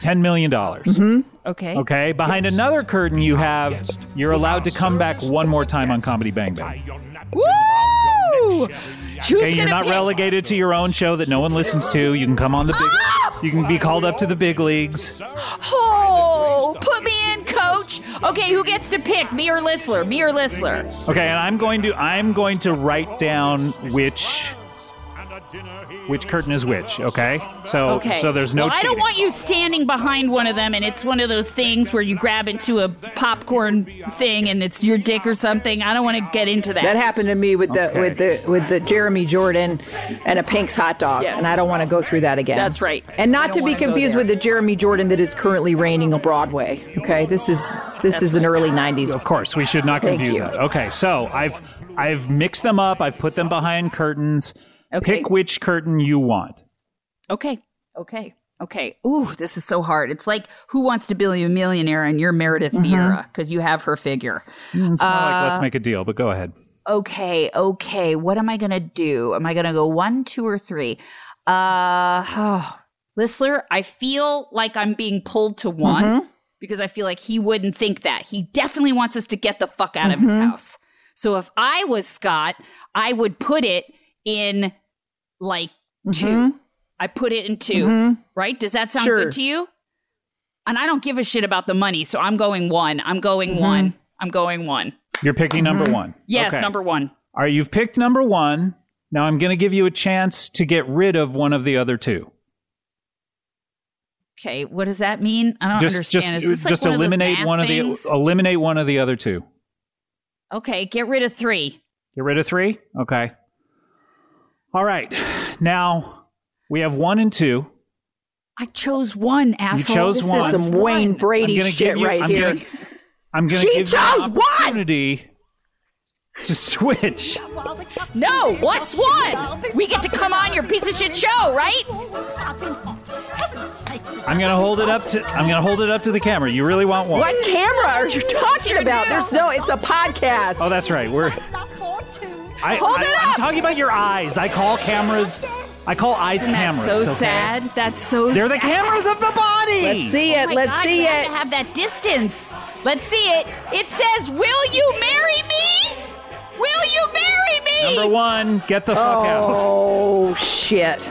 Speaker 3: ten million dollars.
Speaker 2: Mm-hmm.
Speaker 1: Okay.
Speaker 3: Okay. Behind another curtain, you have you're allowed to come back one more time on Comedy Bang Bang.
Speaker 1: Woo! Who's
Speaker 3: Okay, you're
Speaker 1: gonna
Speaker 3: not
Speaker 1: pick?
Speaker 3: relegated to your own show that no one listens to. You can come on the big. You can be called up to the big leagues.
Speaker 1: Oh, put me in, coach. Okay, who gets to pick? Me or Listler? Me or Listler?
Speaker 3: Okay, and I'm going to I'm going to write down which which curtain is which. Okay, so
Speaker 1: Okay.
Speaker 3: so there's no.
Speaker 1: Well, I don't
Speaker 3: cheating.
Speaker 1: want you standing behind one of them, and it's one of those things where you grab into a popcorn thing, and it's your dick or something. I don't want to get into that.
Speaker 2: That happened to me with the
Speaker 3: Okay.
Speaker 2: with the with the Jeremy Jordan and a Pink's hot dog,
Speaker 1: Yeah.
Speaker 2: and I don't want to go through that again.
Speaker 1: That's right.
Speaker 2: And
Speaker 1: I
Speaker 2: not
Speaker 1: don't
Speaker 2: to be
Speaker 1: wanna go
Speaker 2: confused
Speaker 1: there.
Speaker 2: with the Jeremy Jordan that is currently reigning on Broadway. Okay, this is this is an early nineties.
Speaker 3: Of course, we should not
Speaker 2: Thank
Speaker 3: confuse
Speaker 2: you.
Speaker 3: that. Okay, so I've I've mixed them up. I've put them behind curtains.
Speaker 1: Okay.
Speaker 3: Pick which curtain you want.
Speaker 1: Okay. Okay. Okay. Ooh, this is so hard. It's like Who Wants to Be a Millionaire and you're Meredith
Speaker 2: Mm-hmm.
Speaker 1: Vieira because you have her figure.
Speaker 3: It's more like
Speaker 1: Uh,
Speaker 3: let's make a deal, but go ahead.
Speaker 1: Okay. Okay. What am I going to do? Am I going to go one, two, or three? Uh, oh, Listler, I feel like I'm being pulled to one
Speaker 2: Mm-hmm.
Speaker 1: because I feel like he wouldn't think that. He definitely wants us to get the fuck out
Speaker 2: Mm-hmm.
Speaker 1: of his house. So if I was Scott, I would put it in like two.
Speaker 2: Mhm.
Speaker 1: I put it in 2
Speaker 2: Mhm.
Speaker 1: right? Does that sound
Speaker 2: Sure.
Speaker 1: good to you? And I don't give a shit about the money, so I'm going one. I'm going
Speaker 2: Mm-hmm.
Speaker 1: one. I'm going one.
Speaker 3: You're picking number one.
Speaker 1: Yes,
Speaker 3: Okay.
Speaker 1: number one.
Speaker 3: All right, you've picked number one. Now I'm going to give you a chance to get rid of one of the other two.
Speaker 1: Okay, what does that mean? I don't
Speaker 3: Just
Speaker 1: understand.
Speaker 3: just
Speaker 1: Is this like
Speaker 3: just
Speaker 1: one of those
Speaker 3: eliminate
Speaker 1: math
Speaker 3: one of
Speaker 1: things?
Speaker 3: the eliminate one of the other two.
Speaker 1: Okay, get rid of three.
Speaker 3: Get rid of three? Okay. All right. Now we have one and two.
Speaker 1: I chose one, asshole.
Speaker 3: chose
Speaker 1: This
Speaker 3: one.
Speaker 1: is
Speaker 2: This is some Wayne
Speaker 1: one.
Speaker 2: Brady
Speaker 3: I'm gonna
Speaker 2: shit
Speaker 3: give you,
Speaker 2: right
Speaker 3: I'm
Speaker 2: here.
Speaker 3: Gonna, I'm going to
Speaker 2: She
Speaker 3: give you
Speaker 2: chose
Speaker 3: an
Speaker 2: one!
Speaker 3: opportunity to switch.
Speaker 1: No, what's one? We get to come on your piece of shit show, right?
Speaker 3: I'm going to hold it up to I'm going to hold it up to the camera. You really want one?
Speaker 2: What camera are you talking about? There's no. It's a podcast.
Speaker 3: Oh, that's right. We're I,
Speaker 1: Hold
Speaker 3: I,
Speaker 1: it
Speaker 3: I'm
Speaker 1: up!
Speaker 3: talking about your eyes. I call cameras. I call eyes
Speaker 1: That's
Speaker 3: cameras.
Speaker 1: so
Speaker 3: okay?
Speaker 1: sad. That's so
Speaker 3: They're the
Speaker 1: sad.
Speaker 3: cameras of the body.
Speaker 2: Let's see
Speaker 1: Oh
Speaker 2: it.
Speaker 1: my
Speaker 2: Let's
Speaker 1: God,
Speaker 2: see
Speaker 1: you have
Speaker 2: it.
Speaker 1: to have that distance. Let's see it. It says, "Will you marry me? Will you marry me?"
Speaker 3: Number one, get the fuck out.
Speaker 2: Oh shit!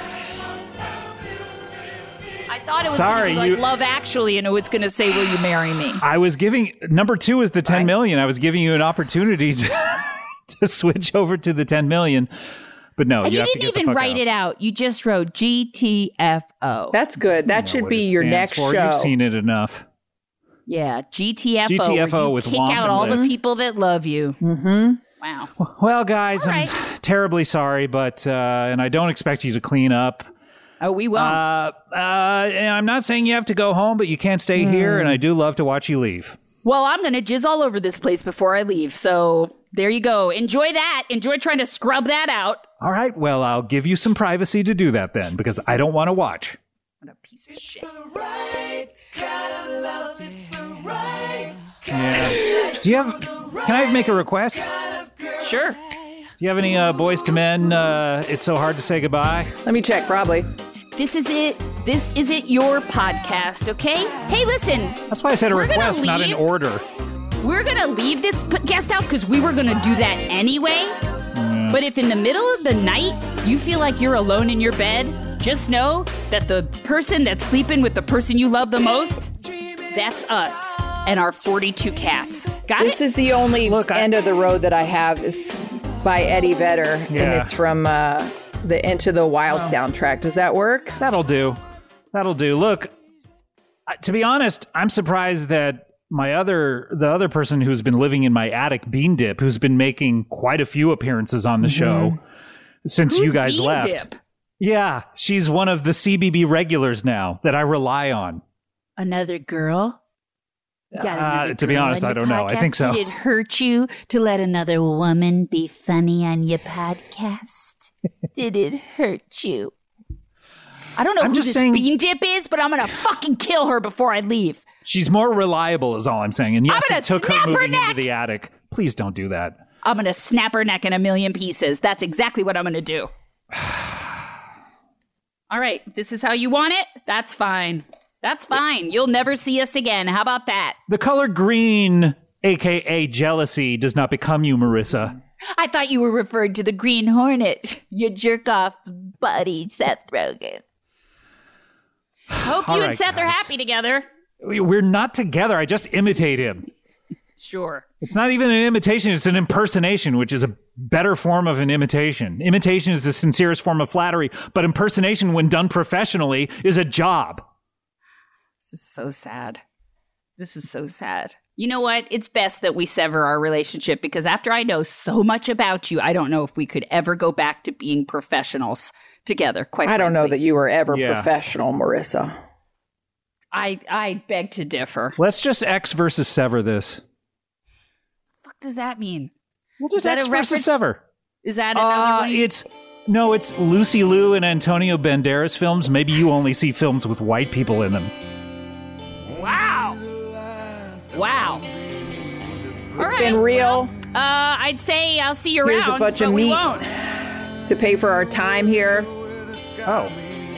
Speaker 1: I thought it was
Speaker 3: Sorry,
Speaker 1: going to be like
Speaker 3: you-
Speaker 1: Love Actually, and it was going to say, "Will you marry me?"
Speaker 3: I was giving number two is the ten
Speaker 1: Right.
Speaker 3: million. I was giving you an opportunity to, to switch over to the ten million, but no,
Speaker 1: And
Speaker 3: you,
Speaker 1: you,
Speaker 3: have to
Speaker 1: didn't
Speaker 3: get the
Speaker 1: even
Speaker 3: fuck
Speaker 1: write
Speaker 3: out.
Speaker 1: it out. You just wrote G T F O.
Speaker 2: That's good. That
Speaker 3: Know
Speaker 2: should
Speaker 3: what
Speaker 2: be
Speaker 3: it
Speaker 2: your
Speaker 3: stands
Speaker 2: next
Speaker 3: for.
Speaker 2: show.
Speaker 3: You've seen it enough.
Speaker 1: Yeah, G T F O.
Speaker 3: G T F O
Speaker 1: where you
Speaker 3: with
Speaker 1: kick
Speaker 3: Wong
Speaker 1: out
Speaker 3: and
Speaker 1: all the
Speaker 3: Liz.
Speaker 1: people that love you. Mm-hmm. Wow.
Speaker 3: Well, guys,
Speaker 1: All
Speaker 3: I'm
Speaker 1: right.
Speaker 3: terribly sorry, but uh, and I don't expect you to clean up.
Speaker 1: Oh, we won't.
Speaker 3: Uh, uh, and I'm not saying you have to go home, but you can't stay here, and I do love to watch you leave.
Speaker 1: Well, I'm going to jizz all over this place before I leave. So there you go. Enjoy that. Enjoy trying to scrub that out.
Speaker 3: All right, well, I'll give you some privacy to do that then, because I don't want to watch.
Speaker 1: What a piece of shit.
Speaker 3: Yeah. Do you have? Can I make a request?
Speaker 1: Sure.
Speaker 3: Do you have any uh, Boys to Men? Uh, it's so hard to say goodbye.
Speaker 2: Let me check. Probably.
Speaker 1: This is it. This isn't your podcast, okay? Hey, listen.
Speaker 3: That's why I said a
Speaker 1: We're gonna
Speaker 3: request, not an
Speaker 1: leave.
Speaker 3: order.
Speaker 1: We're going to leave this p- guest house because we were going to do that anyway. But if in the middle of the night you feel like you're alone in your bed, just know that the person that's sleeping with the person you love the most, that's us and our forty-two cats. Got
Speaker 2: This
Speaker 1: it?
Speaker 2: is the only
Speaker 3: Look, I-
Speaker 2: end of the road that I have is by Eddie Vedder, and
Speaker 3: Yeah.
Speaker 2: it's from uh, the Into the Wild soundtrack. Does that work?
Speaker 3: That'll do. That'll do. Look, uh, to be honest, I'm surprised that my other, the other person who's been living in my attic, Bean Dip, who's been making quite a few appearances on the show since you
Speaker 1: Who's
Speaker 3: guys
Speaker 1: Bean
Speaker 3: left.
Speaker 1: Dip?
Speaker 3: Yeah, she's one of the C B B regulars now that I rely on.
Speaker 1: Another girl? You got
Speaker 3: Uh,
Speaker 1: another
Speaker 3: to be
Speaker 1: girl
Speaker 3: honest,
Speaker 1: on
Speaker 3: I
Speaker 1: your
Speaker 3: don't know. I
Speaker 1: podcast?
Speaker 3: think so.
Speaker 1: Did it hurt you to let another woman be funny on your podcast? Did it hurt you? I don't know
Speaker 3: I'm
Speaker 1: who
Speaker 3: just
Speaker 1: this
Speaker 3: saying-
Speaker 1: Bean Dip is, but I'm gonna fucking kill her before I leave.
Speaker 3: She's more reliable, is all I'm saying. And yes,
Speaker 1: I'm gonna
Speaker 3: it took her
Speaker 1: snap her
Speaker 3: moving into
Speaker 1: neck!
Speaker 3: the attic. Please don't do that.
Speaker 1: I'm gonna snap her neck in a million pieces. That's exactly what I'm gonna do. All right, this is how you want it? That's fine. That's fine. You'll never see us again. How about that?
Speaker 3: The color green, a k a jealousy, does not become you, Marissa.
Speaker 1: I thought you were referring to the Green Hornet, your jerk-off buddy, Seth Rogen. Hope
Speaker 3: All
Speaker 1: you
Speaker 3: right,
Speaker 1: and Seth
Speaker 3: guys.
Speaker 1: are happy together.
Speaker 3: We're not together. I just imitate him.
Speaker 1: Sure.
Speaker 3: It's not even an imitation. It's an impersonation, which is a better form of an imitation. Imitation is the sincerest form of flattery, but impersonation, when done professionally, is a job.
Speaker 1: This is so sad. This is so sad. You know what? It's best that we sever our relationship because after I know so much about you, I don't know if we could ever go back to being professionals together. Quite
Speaker 2: I don't know
Speaker 1: frankly.
Speaker 2: that you were ever
Speaker 3: Yeah.
Speaker 2: professional, Marissa.
Speaker 1: I I beg to differ.
Speaker 3: Let's just X versus sever this.
Speaker 1: What does that mean?
Speaker 3: We'll just
Speaker 1: Is that
Speaker 3: X
Speaker 1: a
Speaker 3: versus
Speaker 1: reference?
Speaker 3: sever.
Speaker 1: Is that another
Speaker 3: Uh,
Speaker 1: one?
Speaker 3: it's no, it's Lucy Liu and Antonio Banderas films. Maybe you only see films with white people in them.
Speaker 1: Wow. Wow.
Speaker 2: It's been real
Speaker 1: Uh, I'd say I'll see you
Speaker 2: Here's a
Speaker 1: around,
Speaker 2: bunch
Speaker 1: but
Speaker 2: of
Speaker 1: we
Speaker 2: meat.
Speaker 1: won't.
Speaker 2: to pay for our time here.
Speaker 3: Oh,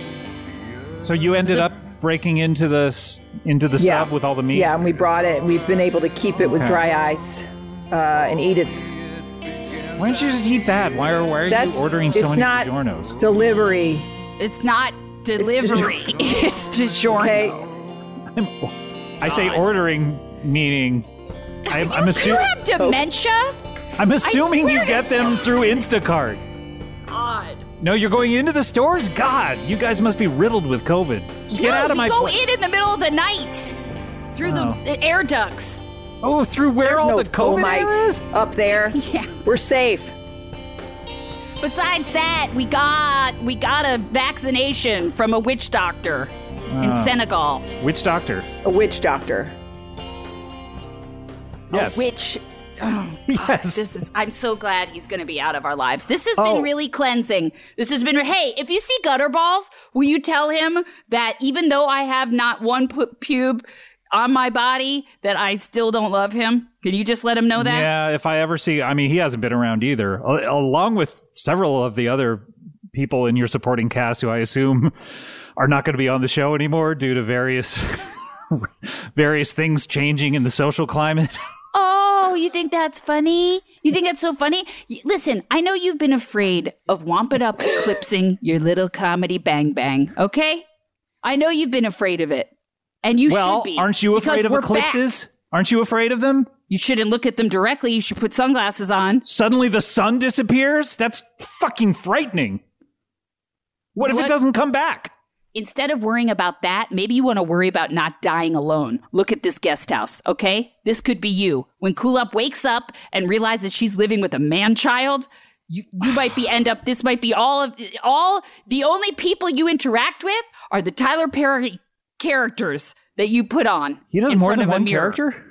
Speaker 3: so you ended up breaking into the s- into the
Speaker 2: Yeah.
Speaker 3: sub with all the meat?
Speaker 2: Yeah, and we brought it. We've been able to keep it with
Speaker 3: Okay.
Speaker 2: dry ice uh, and eat it.
Speaker 3: Why don't you just eat that? Why are why are
Speaker 2: That's
Speaker 3: you ordering so
Speaker 2: it's
Speaker 3: many
Speaker 2: not
Speaker 3: DiGiornos?
Speaker 2: delivery.
Speaker 1: It's not delivery. It's DiGiorno.
Speaker 2: Okay,
Speaker 3: I say
Speaker 1: God.
Speaker 3: ordering, meaning I'm, I'm
Speaker 1: You
Speaker 3: assuming
Speaker 1: have dementia?
Speaker 3: I'm assuming you
Speaker 1: swear to
Speaker 3: get them through Instacart.
Speaker 1: God.
Speaker 3: No, you're going into the stores? God, you guys must be riddled with COVID. Just get
Speaker 1: no,
Speaker 3: out of
Speaker 1: we
Speaker 3: my
Speaker 1: go
Speaker 3: pla-
Speaker 1: in in the middle of the night through
Speaker 3: Oh.
Speaker 1: the, the air ducts.
Speaker 3: Oh, through where
Speaker 2: there's
Speaker 3: all
Speaker 2: no
Speaker 3: the COVID air
Speaker 2: fomites
Speaker 3: is?
Speaker 2: up there.
Speaker 1: Yeah.
Speaker 2: We're safe.
Speaker 1: Besides that, we got we got a vaccination from a witch doctor in
Speaker 3: Oh.
Speaker 1: Senegal.
Speaker 3: Which doctor?
Speaker 2: A witch doctor.
Speaker 3: Yes.
Speaker 1: A witch. Oh,
Speaker 3: Yes.
Speaker 1: This is. I'm so glad he's going to be out of our lives. This has
Speaker 3: Oh.
Speaker 1: been really cleansing. This has been. Hey, if you see gutter balls, will you tell him that even though I have not one pu- pube on my body, that I still don't love him? Can you just let him know that?
Speaker 3: Yeah, if I ever see, I mean, he hasn't been around either, a- along with several of the other people in your supporting cast who I assume are not going to be on the show anymore due to various various things changing in the social climate.
Speaker 1: Oh, you think that's funny? You think that's so funny? Y- Listen, I know you've been afraid of Womp It Up eclipsing your little comedy Bang Bang, okay? I know you've been afraid of it. And you
Speaker 3: well,
Speaker 1: should be.
Speaker 3: aren't you
Speaker 1: because
Speaker 3: afraid of
Speaker 1: we're
Speaker 3: eclipses?
Speaker 1: back.
Speaker 3: Aren't you afraid of them?
Speaker 1: You shouldn't look at them directly. You should put sunglasses on.
Speaker 3: Suddenly the sun disappears? That's fucking frightening. What if
Speaker 1: What?
Speaker 3: it doesn't come back?
Speaker 1: Instead of worrying about that, maybe you want to worry about not dying alone. Look at this guest house, okay? This could be you. When Kulop wakes up and realizes she's living with a man-child, you, you might be end up, this might be all of, all, the only people you interact with are the Tyler Perry characters that you put on.
Speaker 3: He does
Speaker 1: in
Speaker 3: more
Speaker 1: front
Speaker 3: than
Speaker 1: of a
Speaker 3: one
Speaker 1: mirror.
Speaker 3: character?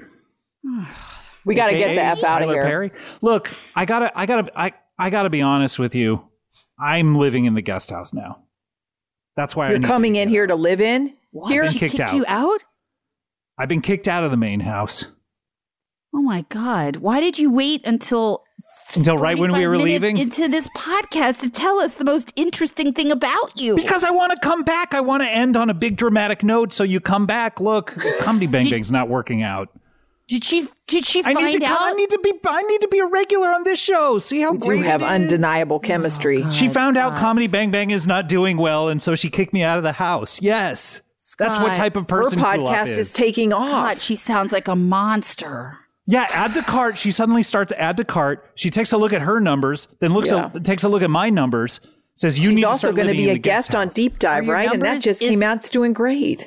Speaker 2: We got to get
Speaker 3: A K A
Speaker 2: the F out of
Speaker 3: Tyler
Speaker 2: here.
Speaker 3: Perry? Look, I gotta, I gotta, I, I gotta be honest with you. I'm living in the guest house now. That's why I
Speaker 2: You're
Speaker 3: need
Speaker 2: coming
Speaker 3: to
Speaker 2: in
Speaker 3: get
Speaker 2: here
Speaker 3: out.
Speaker 2: to live in?
Speaker 1: What?
Speaker 2: Here?
Speaker 3: Been
Speaker 1: She
Speaker 3: kicked
Speaker 1: kicked
Speaker 3: out.
Speaker 1: you out?
Speaker 3: I've been kicked out of the main house
Speaker 1: Oh my God. Why did you wait until
Speaker 3: until right when we
Speaker 1: forty-five
Speaker 3: were
Speaker 1: minutes
Speaker 3: leaving.
Speaker 1: into this podcast to tell us the most interesting thing about you?
Speaker 3: Because I want to come back. I want to end on a big dramatic note. So you come back. Look, Comedy Bang
Speaker 1: Did-
Speaker 3: Bang's not working out.
Speaker 1: Did she did she
Speaker 3: I
Speaker 1: find
Speaker 3: need to.
Speaker 1: out?
Speaker 3: Come, I need to be. I need to be a regular on this show. See how
Speaker 2: We do
Speaker 3: great
Speaker 2: have
Speaker 3: it is?
Speaker 2: undeniable chemistry.
Speaker 3: She found out
Speaker 1: Scott.
Speaker 3: Comedy Bang Bang is not doing well, and so she kicked me out of the house. Yes, that's what
Speaker 1: Scott,
Speaker 3: type of
Speaker 2: Her
Speaker 3: person Kulop
Speaker 2: podcast
Speaker 3: is.
Speaker 2: is taking
Speaker 1: God,
Speaker 2: off.
Speaker 1: she sounds like a monster.
Speaker 3: Yeah, add to cart. She suddenly starts add to cart. She takes a look at her numbers, then looks
Speaker 2: Yeah.
Speaker 3: a, takes a look at my numbers. Says you
Speaker 2: She's
Speaker 3: need to
Speaker 2: also
Speaker 3: start
Speaker 2: going to
Speaker 3: living
Speaker 2: be
Speaker 3: in
Speaker 2: a
Speaker 3: the guest
Speaker 2: guest on
Speaker 3: house.
Speaker 2: Deep Dive,
Speaker 1: Are your
Speaker 2: right? And that
Speaker 1: numbers-
Speaker 2: just
Speaker 1: is-
Speaker 2: came out. It's doing great.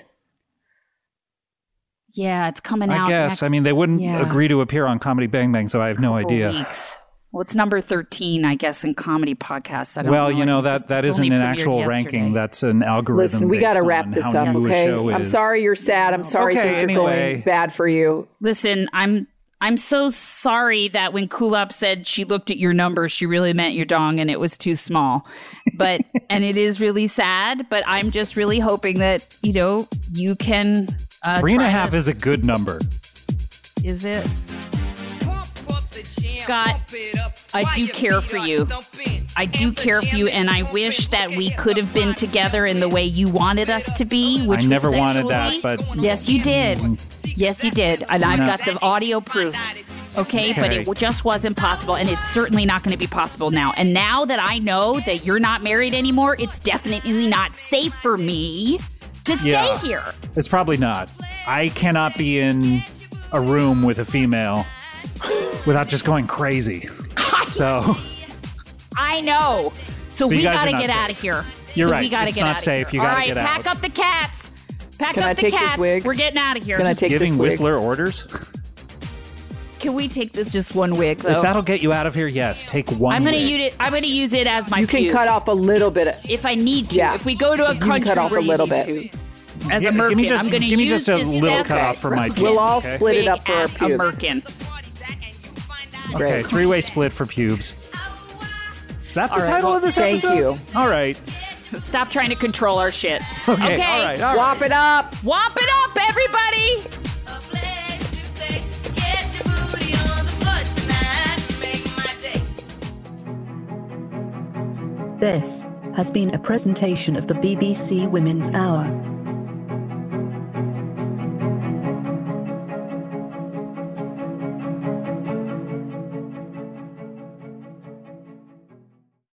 Speaker 1: Yeah, it's coming
Speaker 3: I
Speaker 1: out.
Speaker 3: guess.
Speaker 1: next-
Speaker 3: I mean, they wouldn't
Speaker 1: yeah,
Speaker 3: agree to appear on Comedy Bang Bang, so I have no
Speaker 1: couple
Speaker 3: idea.
Speaker 1: Weeks. Well, it's number thirteen, I guess, in comedy podcasts. I don't
Speaker 3: Well,
Speaker 1: know.
Speaker 3: you know
Speaker 1: It
Speaker 3: that
Speaker 1: just-
Speaker 3: that
Speaker 1: it's
Speaker 3: isn't
Speaker 1: only
Speaker 3: an
Speaker 1: premiered
Speaker 3: actual
Speaker 1: yesterday.
Speaker 3: ranking. That's an algorithm.
Speaker 2: Listen, we got to
Speaker 3: based
Speaker 2: wrap
Speaker 3: on
Speaker 2: this
Speaker 3: how
Speaker 2: up,
Speaker 3: new a
Speaker 2: okay?
Speaker 3: show
Speaker 2: I'm
Speaker 3: is.
Speaker 2: sorry you're sad. I'm sorry
Speaker 3: Okay,
Speaker 2: things are
Speaker 3: anyway.
Speaker 2: going bad for you.
Speaker 1: Listen, I'm I'm so sorry that when Kulop said she looked at your numbers, she really meant your dong and it was too small. But and it is really sad, but I'm just really hoping that, you know, you can uh
Speaker 3: Three and a
Speaker 1: try
Speaker 3: half
Speaker 1: to-
Speaker 3: is a good number.
Speaker 1: is it? Scott, I do care for you. I do care for you, and I wish that we could have been together in the way you wanted us to be. Which
Speaker 3: I never
Speaker 1: was
Speaker 3: wanted that,
Speaker 1: sexually.
Speaker 3: but
Speaker 1: Yes, you did. Yes, you did. And I've
Speaker 3: No.
Speaker 1: got the audio proof. Okay, but
Speaker 3: Okay.
Speaker 1: it just wasn't possible, and it's certainly not going to be possible now. And now that I know that you're not married anymore, it's definitely not safe for me to stay
Speaker 3: Yeah.
Speaker 1: here.
Speaker 3: it's probably not. I cannot be in a room with a female without just going crazy. So
Speaker 1: I know. So,
Speaker 3: So you
Speaker 1: we
Speaker 3: guys
Speaker 1: got
Speaker 3: are
Speaker 1: to
Speaker 3: not
Speaker 1: get
Speaker 3: safe.
Speaker 1: out of here.
Speaker 3: You're
Speaker 1: so
Speaker 3: right.
Speaker 1: We gotta
Speaker 3: It's
Speaker 1: get
Speaker 3: not
Speaker 1: out of
Speaker 3: safe.
Speaker 1: Here.
Speaker 3: You gotta
Speaker 1: All right,
Speaker 3: get
Speaker 1: pack
Speaker 3: out.
Speaker 1: up the cats. Pack
Speaker 2: Can
Speaker 1: up
Speaker 2: I
Speaker 1: the
Speaker 2: take this
Speaker 1: cats.
Speaker 2: wig?
Speaker 1: We're getting out of here.
Speaker 2: Can I
Speaker 1: Just-
Speaker 2: take
Speaker 3: giving
Speaker 2: this wig?
Speaker 3: Whistler orders.
Speaker 1: Can we take this just one wig though?
Speaker 3: If that'll get you out of here, yes. Take one.
Speaker 1: I'm gonna
Speaker 3: wig.
Speaker 1: use it. I'm gonna use it as my.
Speaker 2: You can
Speaker 1: pube.
Speaker 2: cut off a little bit. Of,
Speaker 1: if I need to.
Speaker 2: Yeah.
Speaker 1: If we go to a
Speaker 2: You can
Speaker 1: country
Speaker 2: cut off
Speaker 1: where
Speaker 2: a
Speaker 1: you
Speaker 2: little
Speaker 1: need
Speaker 2: bit.
Speaker 1: to. As
Speaker 3: Yeah,
Speaker 1: a merkin,
Speaker 3: give me just,
Speaker 1: I'm gonna
Speaker 3: give me
Speaker 1: use
Speaker 3: just a
Speaker 1: this
Speaker 3: little
Speaker 1: as
Speaker 3: cut
Speaker 1: a
Speaker 3: off for my
Speaker 1: merkin.
Speaker 3: pubes.
Speaker 2: We'll all
Speaker 3: okay?
Speaker 2: split it
Speaker 1: Big
Speaker 2: up for our
Speaker 1: as a
Speaker 2: pubes.
Speaker 1: merkin.
Speaker 3: Okay,
Speaker 2: Great.
Speaker 3: three-way split for pubes. Is that the
Speaker 1: All right,
Speaker 3: title
Speaker 1: well,
Speaker 3: of this
Speaker 2: thank
Speaker 3: episode?
Speaker 2: you.
Speaker 3: All right.
Speaker 1: Stop trying to control our shit.
Speaker 3: Okay. All right. All right.
Speaker 2: Whop it up.
Speaker 1: Whomp it up, everybody.
Speaker 5: This has been a presentation of the B B C Women's Hour.